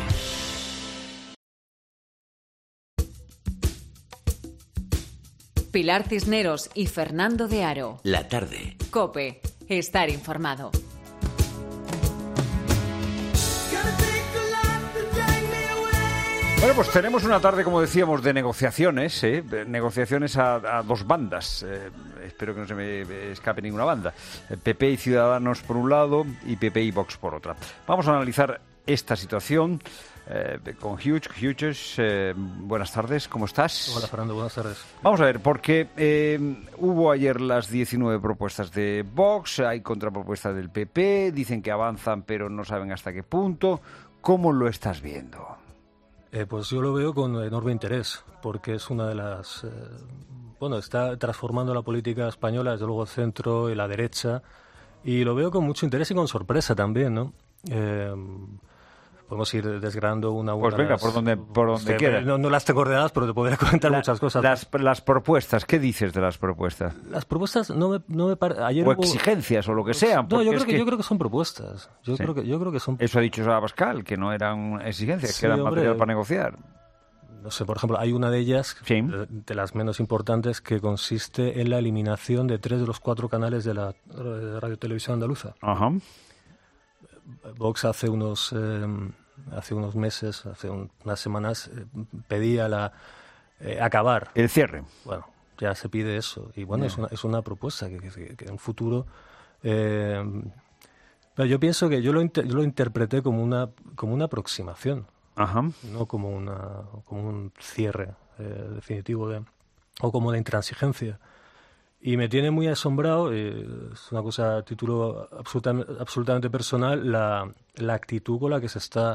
Pilar Cisneros y Fernando de Aro. La tarde. COPE. Estar informado. Bueno, pues tenemos una tarde, como decíamos, de negociaciones, ¿eh? De negociaciones a, a dos bandas. Eh, espero que no se me escape ninguna banda. Eh, P P y Ciudadanos por un lado y P P y Vox por otra. Vamos a analizar esta situación eh, con Hughes. Hughes, eh, buenas tardes, ¿cómo estás? Hola, Fernando, buenas tardes. Vamos a ver, porque eh, hubo ayer las diecinueve propuestas de Vox, hay contrapropuesta del P P, dicen que avanzan pero no saben hasta qué punto. ¿Cómo lo estás viendo? Eh, pues yo lo veo con enorme interés, porque es una de las... Eh, bueno, está transformando la política española, desde luego el centro y la derecha, y lo veo con mucho interés y con sorpresa también, ¿no? Eh, podemos ir desgranando una a una. Pues venga, por donde, por donde que, quiera. No, no las tengo ordenadas, pero te podría comentar La, muchas cosas. Las, las propuestas, ¿qué dices de las propuestas? Las propuestas no me, no me pare... Ayer o hubo... exigencias o lo que sean. No, yo creo que, que yo creo que son propuestas. Yo sí. creo que yo creo que son. Eso ha dicho Abascal, que no eran exigencias, Sí, que eran hombre, material para negociar. No sé, por ejemplo, hay una de ellas, sí. de, de las menos importantes, que consiste en la eliminación de tres de los cuatro canales de la Radio Televisión Andaluza. Ajá. Vox hace unos eh, hace unos meses, hace un, unas semanas, eh, pedía la eh, acabar. El cierre. Bueno, ya se pide eso. Y bueno, Yeah. es, una, es una propuesta que, que, que en futuro... Eh, pero yo pienso que yo lo, inter, yo lo interpreté como una, como una aproximación. Ajá. No como, una, como un cierre eh, definitivo de, o como de intransigencia. Y me tiene muy asombrado, eh, es una cosa a título absolutamente, absolutamente personal, la, la actitud con la que se está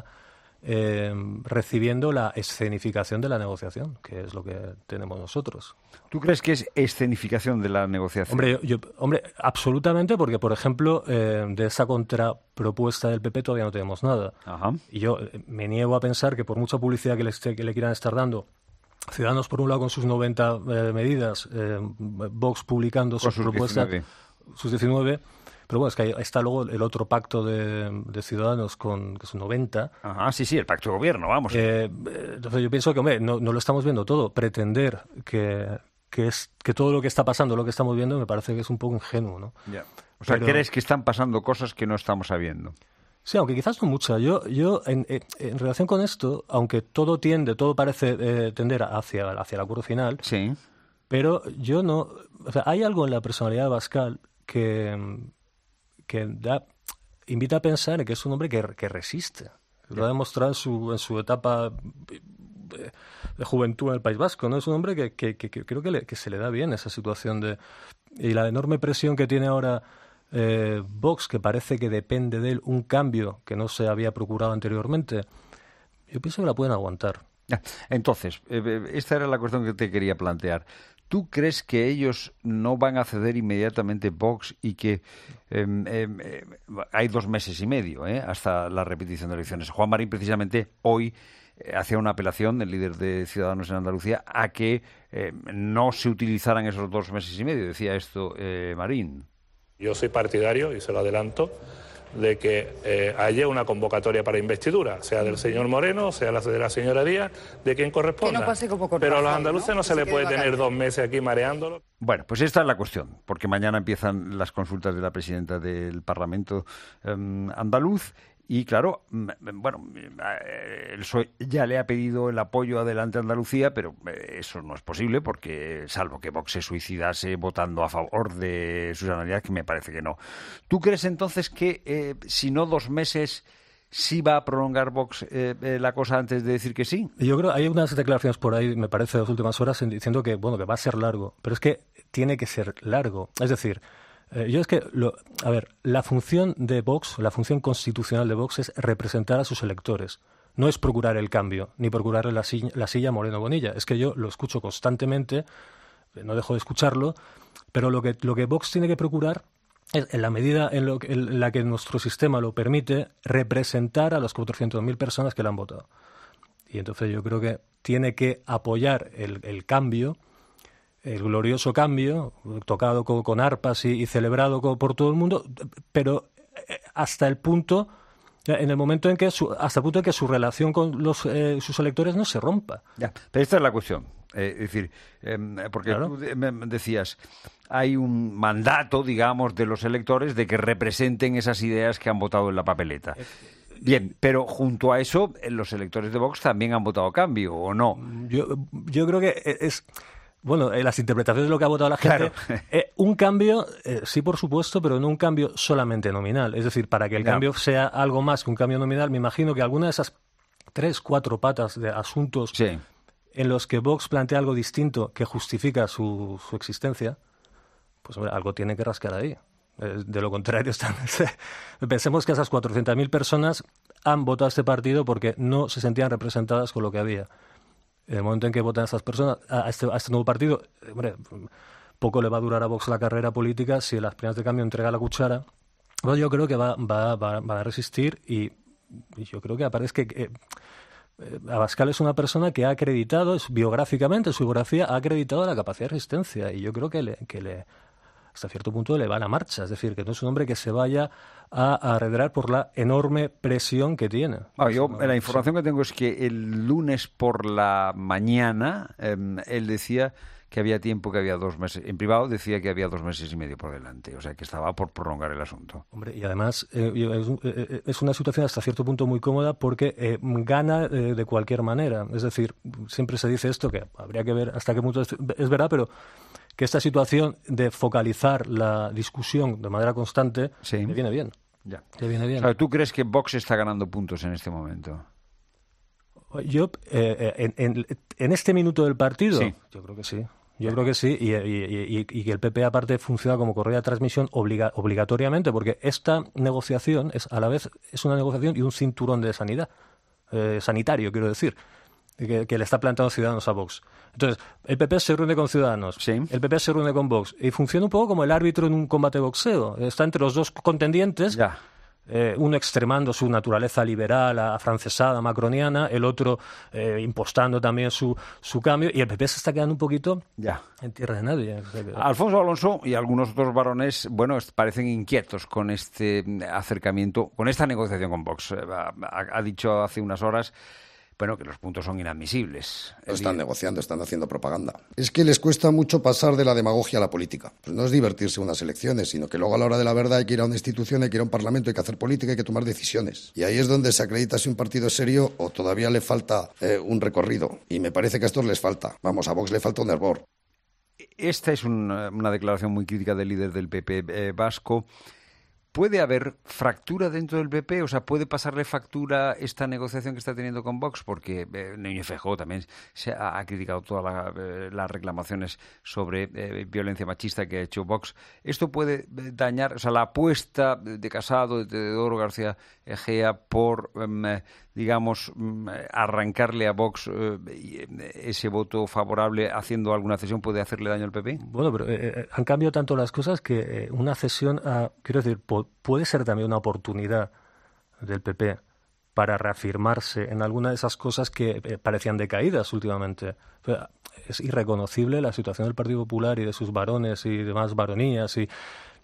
eh, recibiendo la escenificación de la negociación, que es lo que tenemos nosotros. ¿Tú crees que es escenificación de la negociación? Hombre, yo, yo, hombre absolutamente, porque, por ejemplo, eh, de esa contrapropuesta del P P todavía no tenemos nada. Ajá. Y yo eh, me niego a pensar que por mucha publicidad que le, esté, que le quieran estar dando, Ciudadanos por un lado con sus noventa eh, medidas, eh, Vox publicando sus, sus propuestas, diecinueve. sus diecinueve, pero bueno, es que ahí está luego el otro pacto de, de Ciudadanos con que son noventa. Ajá, sí, sí, el pacto de gobierno, vamos. Eh, entonces yo pienso que, hombre, no, no lo estamos viendo todo. Pretender que, que, es, que todo lo que está pasando, lo que estamos viendo, me parece que es un poco ingenuo, ¿no? Ya. O sea, pero... ¿crees que están pasando cosas que no estamos sabiendo? Sí, aunque quizás no muchas. Yo, yo en, en relación con esto, aunque todo tiende, todo parece eh, tender hacia, hacia el acuerdo final, sí. Pero yo no... O sea, hay algo en la personalidad de Abascal que, que da, invita a pensar que es un hombre que, que resiste. Lo ha demostrado en su, en su etapa de, de juventud en el País Vasco, ¿no? Es un hombre que, que, que, que creo que, le, que se le da bien esa situación de... Y la enorme presión que tiene ahora... Eh, Vox, que parece que depende de él un cambio que no se había procurado anteriormente, yo pienso que la pueden aguantar. Entonces, eh, esta era la cuestión que te quería plantear. ¿Tú crees que ellos no van a ceder inmediatamente Vox y que eh, eh, hay dos meses y medio eh, hasta la repetición de elecciones? Juan Marín, precisamente, hoy eh, hacía una apelación, el líder de Ciudadanos en Andalucía, a que eh, no se utilizaran esos dos meses y medio. Decía esto eh, Marín. Yo soy partidario, y se lo adelanto, de que eh, haya una convocatoria para investidura, sea del señor Moreno, sea la de la señora Díaz, de quien corresponda. Que no pase como con Pero a los Rajoy, andaluces ¿no? no, Que se, se le quede puede vacante. tener dos meses aquí mareándolo. Bueno, pues esta es la cuestión, porque mañana empiezan las consultas de la presidenta del Parlamento eh, andaluz. Y claro, bueno, el P S O E ya le ha pedido el apoyo a Adelante Andalucía, pero eso no es posible porque, salvo que Vox se suicidase votando a favor de Susana Díaz, que me parece que no. ¿Tú crees entonces que, eh, si no dos meses, sí va a prolongar Vox eh, eh, la cosa antes de decir que sí? Yo creo hay unas declaraciones por ahí, me parece, de las últimas horas, diciendo que, bueno, que va a ser largo, pero es que tiene que ser largo. Es decir, Eh, yo es que, lo, a ver, la función de Vox, la función constitucional de Vox es representar a sus electores. No es procurar el cambio, ni procurarle la silla, la silla a Moreno Bonilla. Es que yo lo escucho constantemente, no dejo de escucharlo, pero lo que, lo que Vox tiene que procurar es, en la medida en, lo que, en la que nuestro sistema lo permite, representar a las cuatrocientas mil personas que le han votado. Y entonces yo creo que tiene que apoyar el, el cambio, el glorioso cambio, tocado con, con arpas y, y celebrado con, por todo el mundo, pero hasta el punto, en el momento en que su, hasta el punto en que su relación con los, eh, sus electores no se rompa. Ya, pero esta es la cuestión. Eh, es decir, eh, porque claro, tú me decías, hay un mandato, digamos, de los electores de que representen esas ideas que han votado en la papeleta. Bien, pero junto a eso, los electores de Vox también han votado cambio, ¿o no? Yo, yo creo que es... Bueno, eh, las interpretaciones de lo que ha votado la gente, claro. eh, un cambio, eh, sí por supuesto, pero no un cambio solamente nominal. Es decir, para que el ya. cambio sea algo más que un cambio nominal, me imagino que alguna de esas tres, cuatro patas de asuntos sí. en los que Vox plantea algo distinto que justifica su, su existencia, pues hombre, algo tiene que rascar ahí. Eh, de lo contrario, están, pensemos que esas cuatrocientas mil personas han votado a este partido porque no se sentían representadas con lo que había. En el momento en que votan estas personas a este, a este nuevo partido, hombre, poco le va a durar a Vox la carrera política si en las primeras de cambio entrega la cuchara. Bueno, yo creo que va, va, va, va a resistir y, y yo creo que aparte es que eh, Abascal es una persona que ha acreditado, es, biográficamente, su biografía ha acreditado la capacidad de resistencia y yo creo que le, que le hasta cierto punto le va la marcha. Es decir, que no es un hombre que se vaya a arredrar por la enorme presión que tiene. Ah, yo, la información que tengo es que el lunes por la mañana eh, él decía que había tiempo, que había dos meses. En privado decía que había dos meses y medio por delante. O sea, que estaba por prolongar el asunto. Hombre, y además eh, es, eh, es una situación hasta cierto punto muy cómoda porque eh, gana eh, de cualquier manera. Es decir, siempre se dice esto, que habría que ver hasta qué punto es, es verdad, pero que esta situación de focalizar la discusión de manera constante sí. le viene bien. Ya. Le viene bien. O sea, ¿tú crees que Vox está ganando puntos en este momento? Yo, eh, en, en, en este minuto del partido, sí. yo creo que sí. Yo creo que sí, y, y, y, y que el P P aparte funciona como correa de transmisión obliga, obligatoriamente, porque esta negociación es a la vez es una negociación y un cinturón de sanidad, eh, sanitario, quiero decir. Que, que le está planteando Ciudadanos a Vox. Entonces, el P P se reúne con Ciudadanos, sí. el P P se reúne con Vox, y funciona un poco como el árbitro en un combate de boxeo. Está entre los dos contendientes, ya. eh, uno extremando su naturaleza liberal, afrancesada, macroniana, el otro eh, impostando también su, su cambio, y el P P se está quedando un poquito ya. en tierra de nadie. Alfonso Alonso y algunos otros varones, bueno, parecen inquietos con este acercamiento, con esta negociación con Vox. Ha, ha dicho hace unas horas bueno, que los puntos son inadmisibles. No están negociando, están haciendo propaganda. Es que les cuesta mucho pasar de la demagogia a la política. Pues no es divertirse unas elecciones, sino que luego a la hora de la verdad hay que ir a una institución, hay que ir a un parlamento, hay que hacer política, hay que tomar decisiones. Y ahí es donde se acredita si un partido es serio o todavía le falta eh, un recorrido. Y me parece que a estos les falta. Vamos, a Vox le falta un hervor. Esta es un, una declaración muy crítica del líder del P P eh, vasco. ¿Puede haber fractura dentro del P P? O sea, ¿puede pasarle factura esta negociación que está teniendo con Vox? Porque eh, Núñez Feijóo también se ha, ha criticado todas la, eh, las reclamaciones sobre eh, violencia machista que ha hecho Vox. ¿Esto puede dañar, o sea, la apuesta de Casado, de Teodoro García Egea por, eh, digamos, arrancarle a Vox eh, ese voto favorable haciendo alguna cesión, puede hacerle daño al P P? Bueno, pero eh, han cambiado tanto las cosas que eh, una cesión, a, quiero decir, po- puede ser también una oportunidad del P P para reafirmarse en alguna de esas cosas que eh, parecían decaídas últimamente. O sea, es irreconocible la situación del Partido Popular y de sus varones y demás varonías y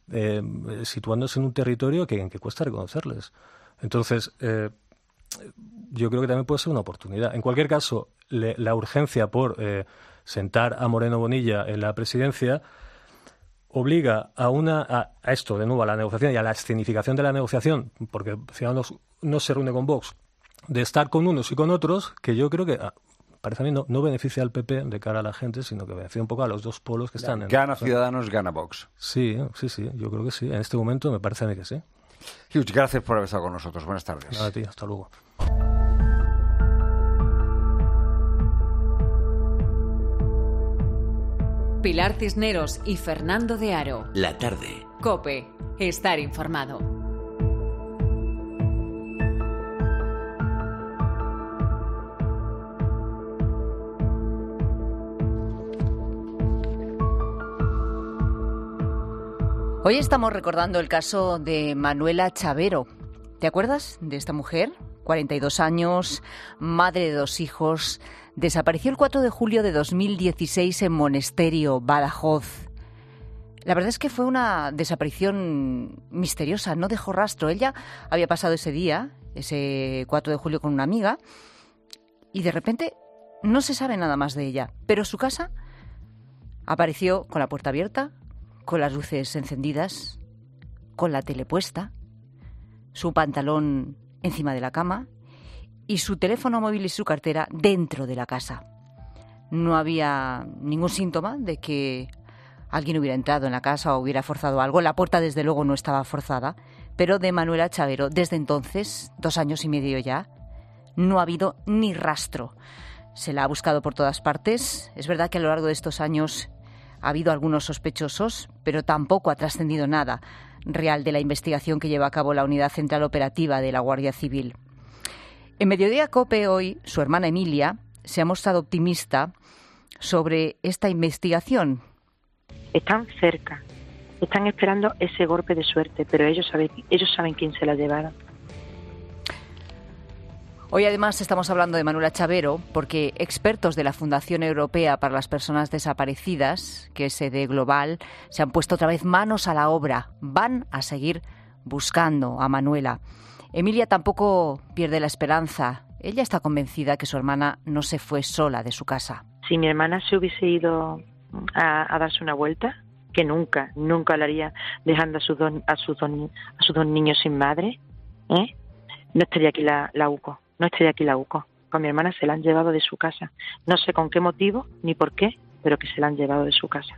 eh, situándose en un territorio que, que cuesta reconocerles. Entonces, eh, yo creo que también puede ser una oportunidad. En cualquier caso, le, la urgencia por eh, sentar a Moreno Bonilla en la presidencia obliga a una a, a esto, de nuevo, a la negociación y a la escenificación de la negociación, porque Ciudadanos no se reúne con Vox, de estar con unos y con otros, que yo creo que, ah, parece a mí, no, no beneficia al P P de cara a la gente, sino que beneficia un poco a los dos polos que están. Gana en, Ciudadanos, gana Vox. Sí, sí, sí, yo creo que sí. En este momento me parece a mí que sí. Hugh, gracias por haber estado con nosotros. Buenas tardes. Nada, tío, hasta luego. Pilar Cisneros y Fernando de Aro. La tarde. COPE. Estar informado. Hoy estamos recordando el caso de Manuela Chavero. ¿Te acuerdas de esta mujer? cuarenta y dos años, madre de dos hijos. Desapareció el cuatro de julio de dos mil dieciséis en Monesterio, Badajoz. La verdad es que fue una desaparición misteriosa, no dejó rastro. Ella había pasado ese día, ese cuatro de julio, con una amiga y de repente no se sabe nada más de ella. Pero su casa apareció con la puerta abierta, con las luces encendidas, con la tele puesta, su pantalón encima de la cama y su teléfono móvil y su cartera dentro de la casa. No había ningún síntoma de que alguien hubiera entrado en la casa o hubiera forzado algo. La puerta, desde luego, no estaba forzada, pero de Manuela Chavero, desde entonces, dos años y medio ya, no ha habido ni rastro. Se la ha buscado por todas partes. Es verdad que a lo largo de estos años ha habido algunos sospechosos, pero tampoco ha trascendido nada real de la investigación que lleva a cabo la Unidad Central Operativa de la Guardia Civil. En Mediodía COPE hoy, su hermana Emilia se ha mostrado optimista sobre esta investigación. Están cerca, están esperando ese golpe de suerte, pero ellos saben, ellos saben quién se la ha llevado. Hoy además estamos hablando de Manuela Chavero porque expertos de la Fundación Europea para las Personas Desaparecidas, que es sede global, se han puesto otra vez manos a la obra. Van a seguir buscando a Manuela. Emilia tampoco pierde la esperanza. Ella está convencida que su hermana no se fue sola de su casa. Si mi hermana se hubiese ido a, a darse una vuelta, que nunca, nunca lo haría dejando a sus dos, a sus dos, a sus dos niños sin madre, ¿eh? No estaría aquí la, la U C O. No estoy aquí la U C O. Con mi hermana se la han llevado de su casa. No sé con qué motivo ni por qué, pero que se la han llevado de su casa.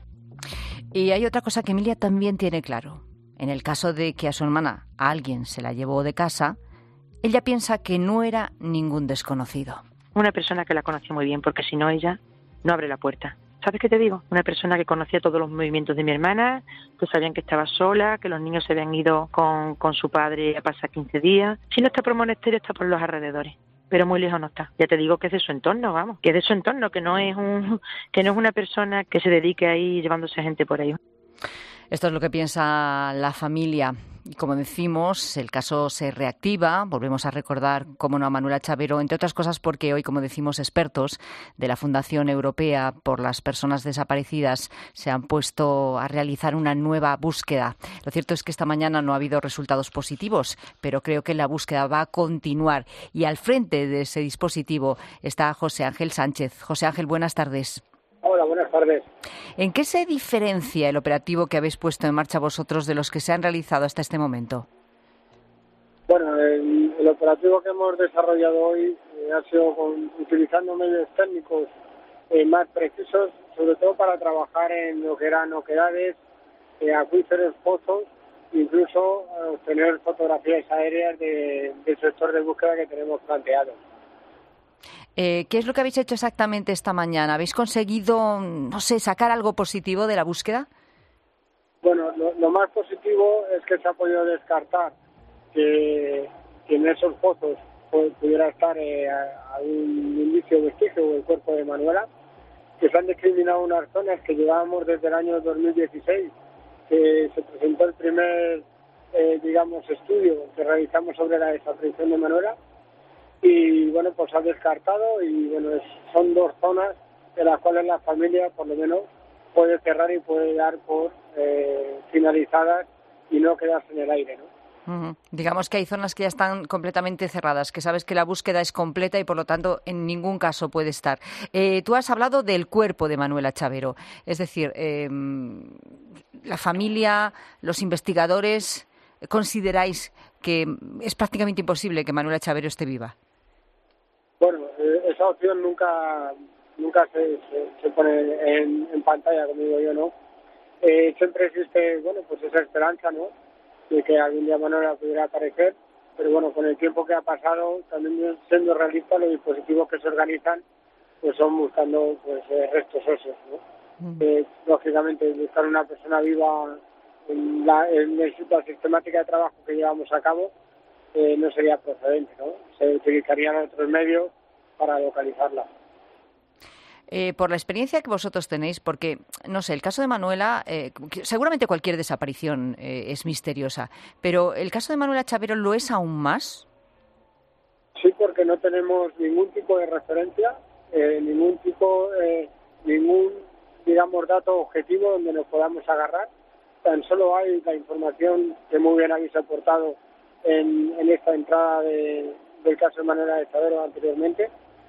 Y hay otra cosa que Emilia también tiene claro. En el caso de que a su hermana a alguien se la llevó de casa, ella piensa que no era ningún desconocido. Una persona que la conoció muy bien, porque si no ella no abre la puerta. ¿Sabes qué te digo? Una persona que conocía todos los movimientos de mi hermana, que sabían que estaba sola, que los niños se habían ido con, con su padre a pasar quince días. Si no está por Monesterio, está por los alrededores, pero muy lejos no está. Ya te digo que es de su entorno, vamos, que es de su entorno, que no es un, que no es una persona que se dedique ahí llevándose gente por ahí. Esto es lo que piensa la familia. Y como decimos, el caso se reactiva. Volvemos a recordar, cómo no, a Manuela Chavero, entre otras cosas porque hoy, como decimos, expertos de la Fundación Europea por las Personas Desaparecidas se han puesto a realizar una nueva búsqueda. Lo cierto es que esta mañana no ha habido resultados positivos, pero creo que la búsqueda va a continuar. Y al frente de ese dispositivo está José Ángel Sánchez. José Ángel, buenas tardes. Hola, buenas tardes. ¿En qué se diferencia el operativo que habéis puesto en marcha vosotros de los que se han realizado hasta este momento? Bueno, el, el operativo que hemos desarrollado hoy eh, ha sido con, utilizando medios técnicos eh, más precisos, sobre todo para trabajar en lo que eran oquedades, eh, acuíferos, pozos, incluso eh, obtener fotografías aéreas de, del sector de búsqueda que tenemos planteado. Eh, ¿Qué es lo que habéis hecho exactamente esta mañana? ¿Habéis conseguido, no sé, sacar algo positivo de la búsqueda? Bueno, lo, lo más positivo es que se ha podido descartar que, que en esos pozos pudiera estar eh, algún indicio o vestigio del cuerpo de Manuela, que se han discriminado unas zonas que llevábamos desde el año dos mil dieciséis, que se presentó el primer, eh, digamos, estudio que realizamos sobre la desaparición de Manuela. Y bueno, pues ha descartado y bueno, es, son dos zonas de las cuales la familia por lo menos puede cerrar y puede dar por eh, finalizadas y no quedarse en el aire, ¿no? Uh-huh. Digamos que hay zonas que ya están completamente cerradas, que sabes que la búsqueda es completa y por lo tanto en ningún caso puede estar. Eh, tú has hablado del cuerpo de Manuela Chavero, es decir, eh, la familia, los investigadores, ¿consideráis que es prácticamente imposible que Manuela Chavero esté viva? Bueno, eh, esa opción nunca nunca se, se, se pone en, en pantalla, como digo yo, ¿no? Eh, siempre existe, bueno, pues esa esperanza, ¿no?, de que algún día Manuela pudiera aparecer, pero bueno, con el tiempo que ha pasado, también siendo realista, los dispositivos que se organizan pues son buscando pues eh, restos óseos, ¿no? Mm. Eh, lógicamente, buscar una persona viva en la, en la sistemática de trabajo que llevamos a cabo eh, no sería procedente, ¿no? Se utilizarían otros medios para localizarla. Eh, por la experiencia que vosotros tenéis, porque, no sé, el caso de Manuela, eh, seguramente cualquier desaparición eh, es misteriosa, pero ¿el caso de Manuela Chavero lo es aún más? Sí, porque no tenemos ningún tipo de referencia, eh, ningún tipo, eh, ningún, digamos, dato objetivo donde nos podamos agarrar. Tan solo hay la información que muy bien habéis aportado en, en esta entrada de, del caso de Manuela Chavero anteriormente.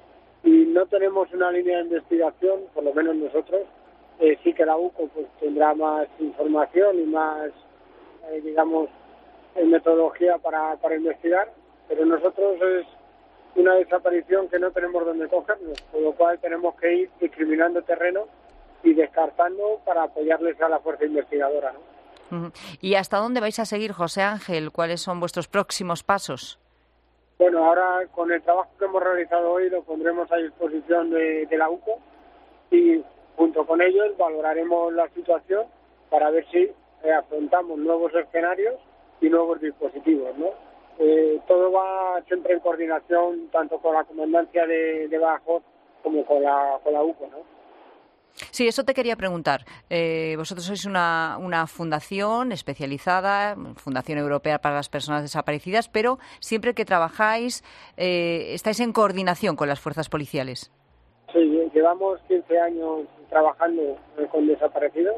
Y no tenemos una línea de investigación, por lo menos nosotros. Eh, sí que la U C O pues tendrá más información y más, eh, digamos, eh, metodología para, para investigar, pero nosotros es una desaparición que no tenemos dónde cogernos, por lo cual tenemos que ir discriminando terreno y descartando para apoyarles a la fuerza investigadora, ¿no? Uh-huh. ¿Y hasta dónde vais a seguir, José Ángel? ¿Cuáles son vuestros próximos pasos? Bueno, ahora con el trabajo que hemos realizado hoy lo pondremos a disposición de, de la U C O y junto con ellos valoraremos la situación para ver si eh, afrontamos nuevos escenarios y nuevos dispositivos, ¿no? Eh, todo va siempre en coordinación tanto con la comandancia de, de Badajoz como con la, con la U C O, ¿no? Sí, eso te quería preguntar. Eh, vosotros sois una, una fundación especializada, Fundación Europea para las Personas Desaparecidas, pero siempre que trabajáis eh, estáis en coordinación con las fuerzas policiales. Sí, llevamos quince años trabajando con desaparecidos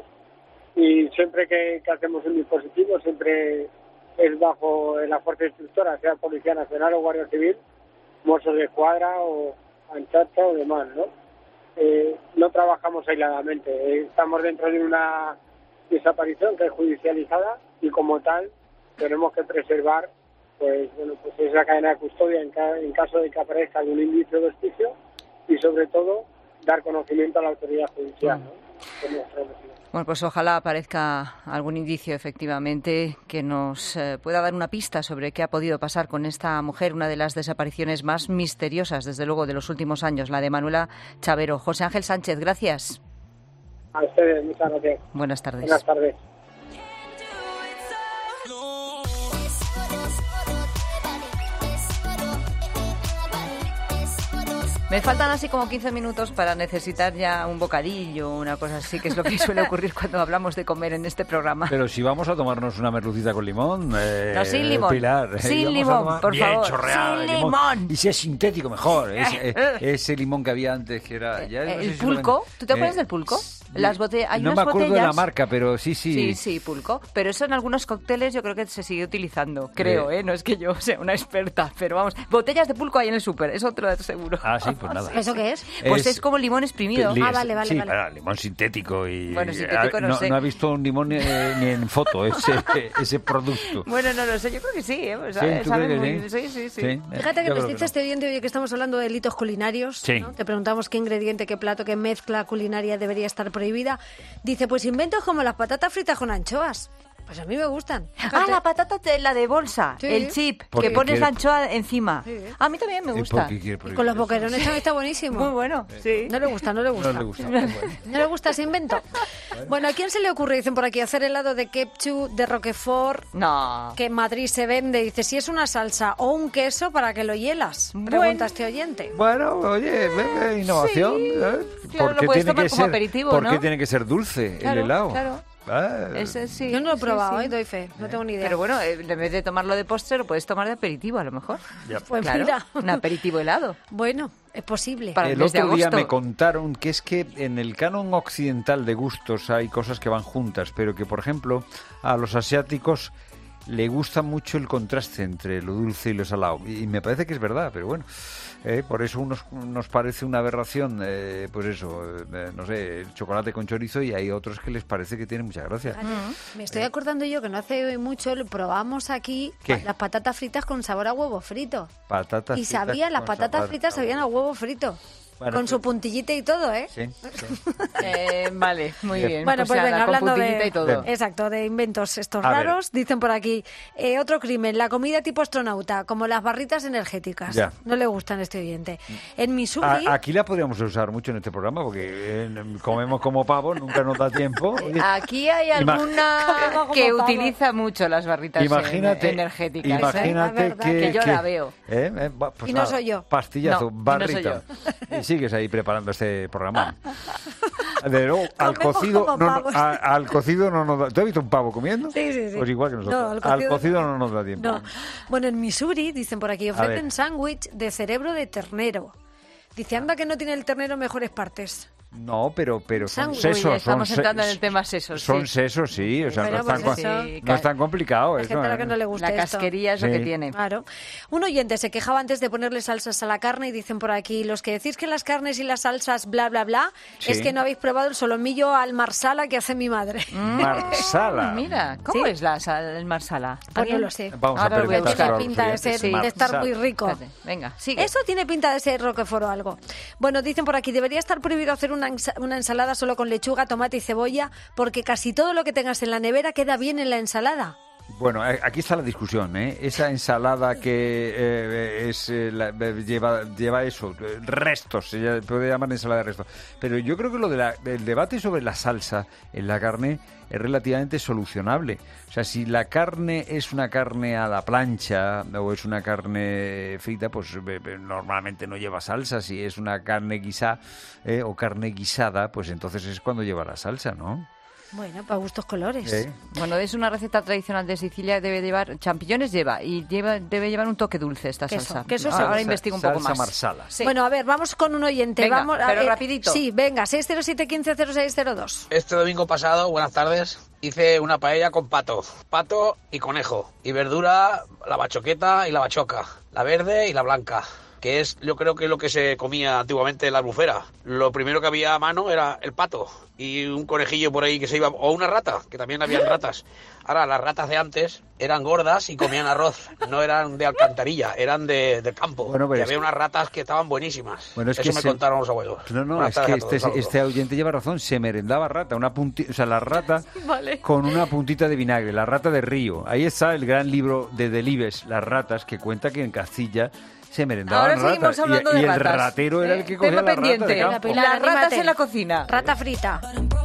y siempre que, que hacemos un dispositivo siempre es bajo la fuerza instructora, sea Policía Nacional o Guardia Civil, Mossos de Escuadra o Anchacha o demás, ¿no? Eh, no trabajamos aisladamente, eh, estamos dentro de una desaparición que es judicializada y como tal tenemos que preservar pues bueno pues esa cadena de custodia en, ca- en caso de que aparezca algún indicio o vestigio y sobre todo dar conocimiento a la autoridad judicial, ¿no? Bueno, pues ojalá aparezca algún indicio, efectivamente, que nos eh, pueda dar una pista sobre qué ha podido pasar con esta mujer, una de las desapariciones más misteriosas, desde luego, de los últimos años, la de Manuela Chavero. José Ángel Sánchez, gracias. A ustedes, muchas gracias. Buenas tardes. Buenas tardes. Me faltan así como quince minutos para necesitar ya un bocadillo, una cosa así, que es lo que suele ocurrir cuando hablamos de comer en este programa. Pero si vamos a tomarnos una merlucita con limón, eh, no, sin limón, Pilar, sin eh, limón, tomar... por Bien favor, chorreado, sin limón. limón. Y si es sintético, mejor. Ese, eh, ese limón que había antes, que era... Ya no el sé pulco, si ¿tú te acuerdas eh, del pulco? Las bote... Hay no unas me acuerdo botellas... de la marca, pero sí, sí. Sí, sí, pulco. Pero eso en algunos cócteles yo creo que se sigue utilizando, creo, ¿eh? ¿eh? No es que yo sea una experta, pero vamos, botellas de pulco hay en el súper, eso te lo aseguro. Ah, sí, pues nada. ¿Eso qué es? Pues es, es como limón exprimido. Li- ah, vale, vale, sí, vale. Para, limón sintético y... Bueno, sintético no, no sé. No ha visto un limón eh, ni en foto, ese, ese producto. Bueno, no lo sé, yo creo que sí, ¿eh? Pues, Sí, sabe, ¿tú sabe crees muy... que sí, sí, sí. sí? Fíjate que Yo nos creo dice que este oyente, oye, que estamos hablando de delitos culinarios, Sí. ¿no? Te preguntamos qué ingrediente, qué plato, qué mezcla culinaria debería estar prohibida. Dice, pues inventos como las patatas fritas con anchoas. Pues a mí me gustan. Ah, Fíjate. la patata, te- la de bolsa, Sí. el chip, ¿Por que qué pones quiere- la anchoa encima. Sí. A mí también me ¿Y gusta. por qué quiere Y prohibir con los eso? boquerones también está buenísimo. Muy bueno, sí. No le gusta, no le gusta. No le gusta. Bueno. ¿No le gusta ese invento? Bueno, ¿a quién se le ocurre, dicen por aquí, hacer helado de ketchup, de roquefort, No. que en Madrid se vende? Dice, si es una salsa o un queso, ¿para que lo hielas? Pregunta Bueno. este oyente. Bueno, oye, ve- ve, innovación. Sí, ¿eh? claro, ¿Por qué lo puedes tiene tomar que como ser, aperitivo, ¿por ¿no? qué tiene que ser dulce Claro, el helado? claro. Ah, Ese sí. Yo no lo he sí, probado, sí. ¿eh? Doy fe, no tengo ni idea. Pero bueno, eh, en vez de tomarlo de postre, lo puedes tomar de aperitivo, a lo mejor. ya. Pues Claro, mira. un aperitivo helado. Bueno, Es posible. Para el otro día me contaron que es que en el canon occidental de gustos hay cosas que van juntas, pero que, por ejemplo, a los asiáticos le gusta mucho el contraste entre lo dulce y lo salado. Y me parece que es verdad, pero bueno, eh, por eso unos nos parece una aberración, eh, pues eso, eh, no sé, el chocolate con chorizo, y hay otros que les parece que tiene mucha gracia. Uh-huh. Me estoy acordando yo que no hace mucho lo probamos aquí ¿Qué? las patatas fritas con sabor a huevo frito. Patatas Y fritas sabía, las con patatas sabor fritas a sabían a huevo frito. Bueno, con pues- su puntillita y todo, ¿eh? Sí, sí. Eh, vale, muy bien. Bueno, pues, nada, venga, con hablando puntillita de, y todo. exacto, de inventos estos A ver. raros, dicen por aquí, eh, otro crimen, la comida tipo astronauta, como las barritas energéticas. Ya. No le gustan a este oyente. En Missouri... A- aquí la podríamos usar mucho en este programa porque eh, comemos como pavo, nunca nos da tiempo. Oye, Aquí hay Ima- alguna Como que pavo. utiliza mucho las barritas Imagínate, en- energéticas. imagínate ¿eh? que, que yo que- la veo. ¿eh? Eh, va, pues Y no nada, soy yo. Pastillazo, No, y no barrita. soy Y sigues ahí preparando este programa. De luego, al Comemos cocido, como no, no, pavos. a- al cocido no nos da. ¿Tú has visto un pavo comiendo? Sí, sí, sí. Pues igual que nosotros. No, al al, cocido- cocido no nos da tiempo. No. Bueno, en Missouri, dicen por aquí, A ofrecen ver. sándwich de cerebro de ternero. Dice, anda que no tiene el ternero mejores partes. No, pero, pero son Sándwich. sesos. Uy, estamos son entrando se- en el tema sesos. Son sí. sesos, sí. O sea, Bueno, no, es tan, pues co- eso. no es tan complicado Hay eso. gente a la ¿eh? que no le gusta La esto. casquería es lo que Sí. tiene. Claro. Un oyente se quejaba antes de ponerle salsas a la carne y dicen por aquí, los que decís que las carnes y las salsas bla bla bla, Sí. es que no habéis probado el solomillo al marsala que hace mi madre. Marsala. Mira, ¿cómo Sí. es la sal, el marsala? Pues no ¿Alguien? lo sé. Vamos a Ahora lo voy a preguntárselo Tiene a los pinta de, oyentes. ser, Sí. de estar muy Marsala. rico. Espérate, venga, sigue. Eso tiene pinta de ser Roquefort o algo. Bueno, dicen por aquí, debería estar prohibido hacer una, ensa- una ensalada solo con lechuga, tomate y cebolla, porque casi todo lo que tengas en la nevera queda bien en la ensalada. Bueno, eh, aquí está la discusión, ¿eh? Esa ensalada que eh, es eh, la- eh, lleva lleva eso, eh, restos, se llama- puede llamar ensalada de restos. Pero yo creo que lo de la- del debate sobre la salsa en la carne es relativamente solucionable. O sea, si la carne es una carne a la plancha o es una carne frita, pues eh, eh, normalmente no lleva salsa. Si es una carne guisada eh, o carne guisada, pues entonces es cuando lleva la salsa, ¿no? Bueno, para gustos colores. ¿Eh? Bueno, es una receta tradicional de Sicilia, debe llevar, champiñones lleva, y lleva debe llevar un toque dulce esta Queso, salsa. queso ahora, ahora salsa. investigo un poco Salsa más. marsala. Sí. Bueno, a ver, vamos con un oyente. Venga, vamos, pero a- eh, rapidito. Sí, venga, seis cero siete, uno cinco cero seis cero dos. Este domingo pasado, buenas tardes, hice una paella con pato, pato y conejo, y verdura, la bachoqueta y la bachoca, la verde y la blanca, que es yo creo que lo que se comía antiguamente en la albufera. Lo primero que había a mano era el pato y un conejillo por ahí que se iba, o una rata, que también habían ratas. Ahora, las ratas de antes eran gordas y comían arroz, no eran de alcantarilla, eran de, de campo. Bueno, pero y es había que- unas ratas que estaban buenísimas. Bueno, es Eso que me se- contaron los abuelos. No, no, Buenas es tardes que a todos, este, saludos. este oyente lleva razón, se merendaba rata, una punti- o sea, la rata Vale. con una puntita de vinagre, la rata de río. Ahí está el gran libro de Delibes, Las ratas, que cuenta que en Castilla se merendaban Ahora seguimos ratas. hablando y de y el ratas. ratero era el que cogía Tema la rata de pendiente. campo. Pilar, Las ratas anímate. en la cocina. Rata frita.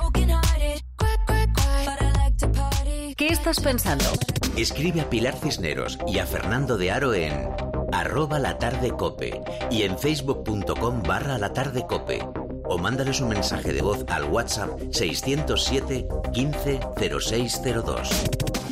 ¿Qué estás pensando? Escribe a Pilar Cisneros y a Fernando de Aro en arroba la tarde cope y en facebook.com barra la tarde cope. O mándales un mensaje de voz al WhatsApp seiscientos siete quince cero seis cero dos.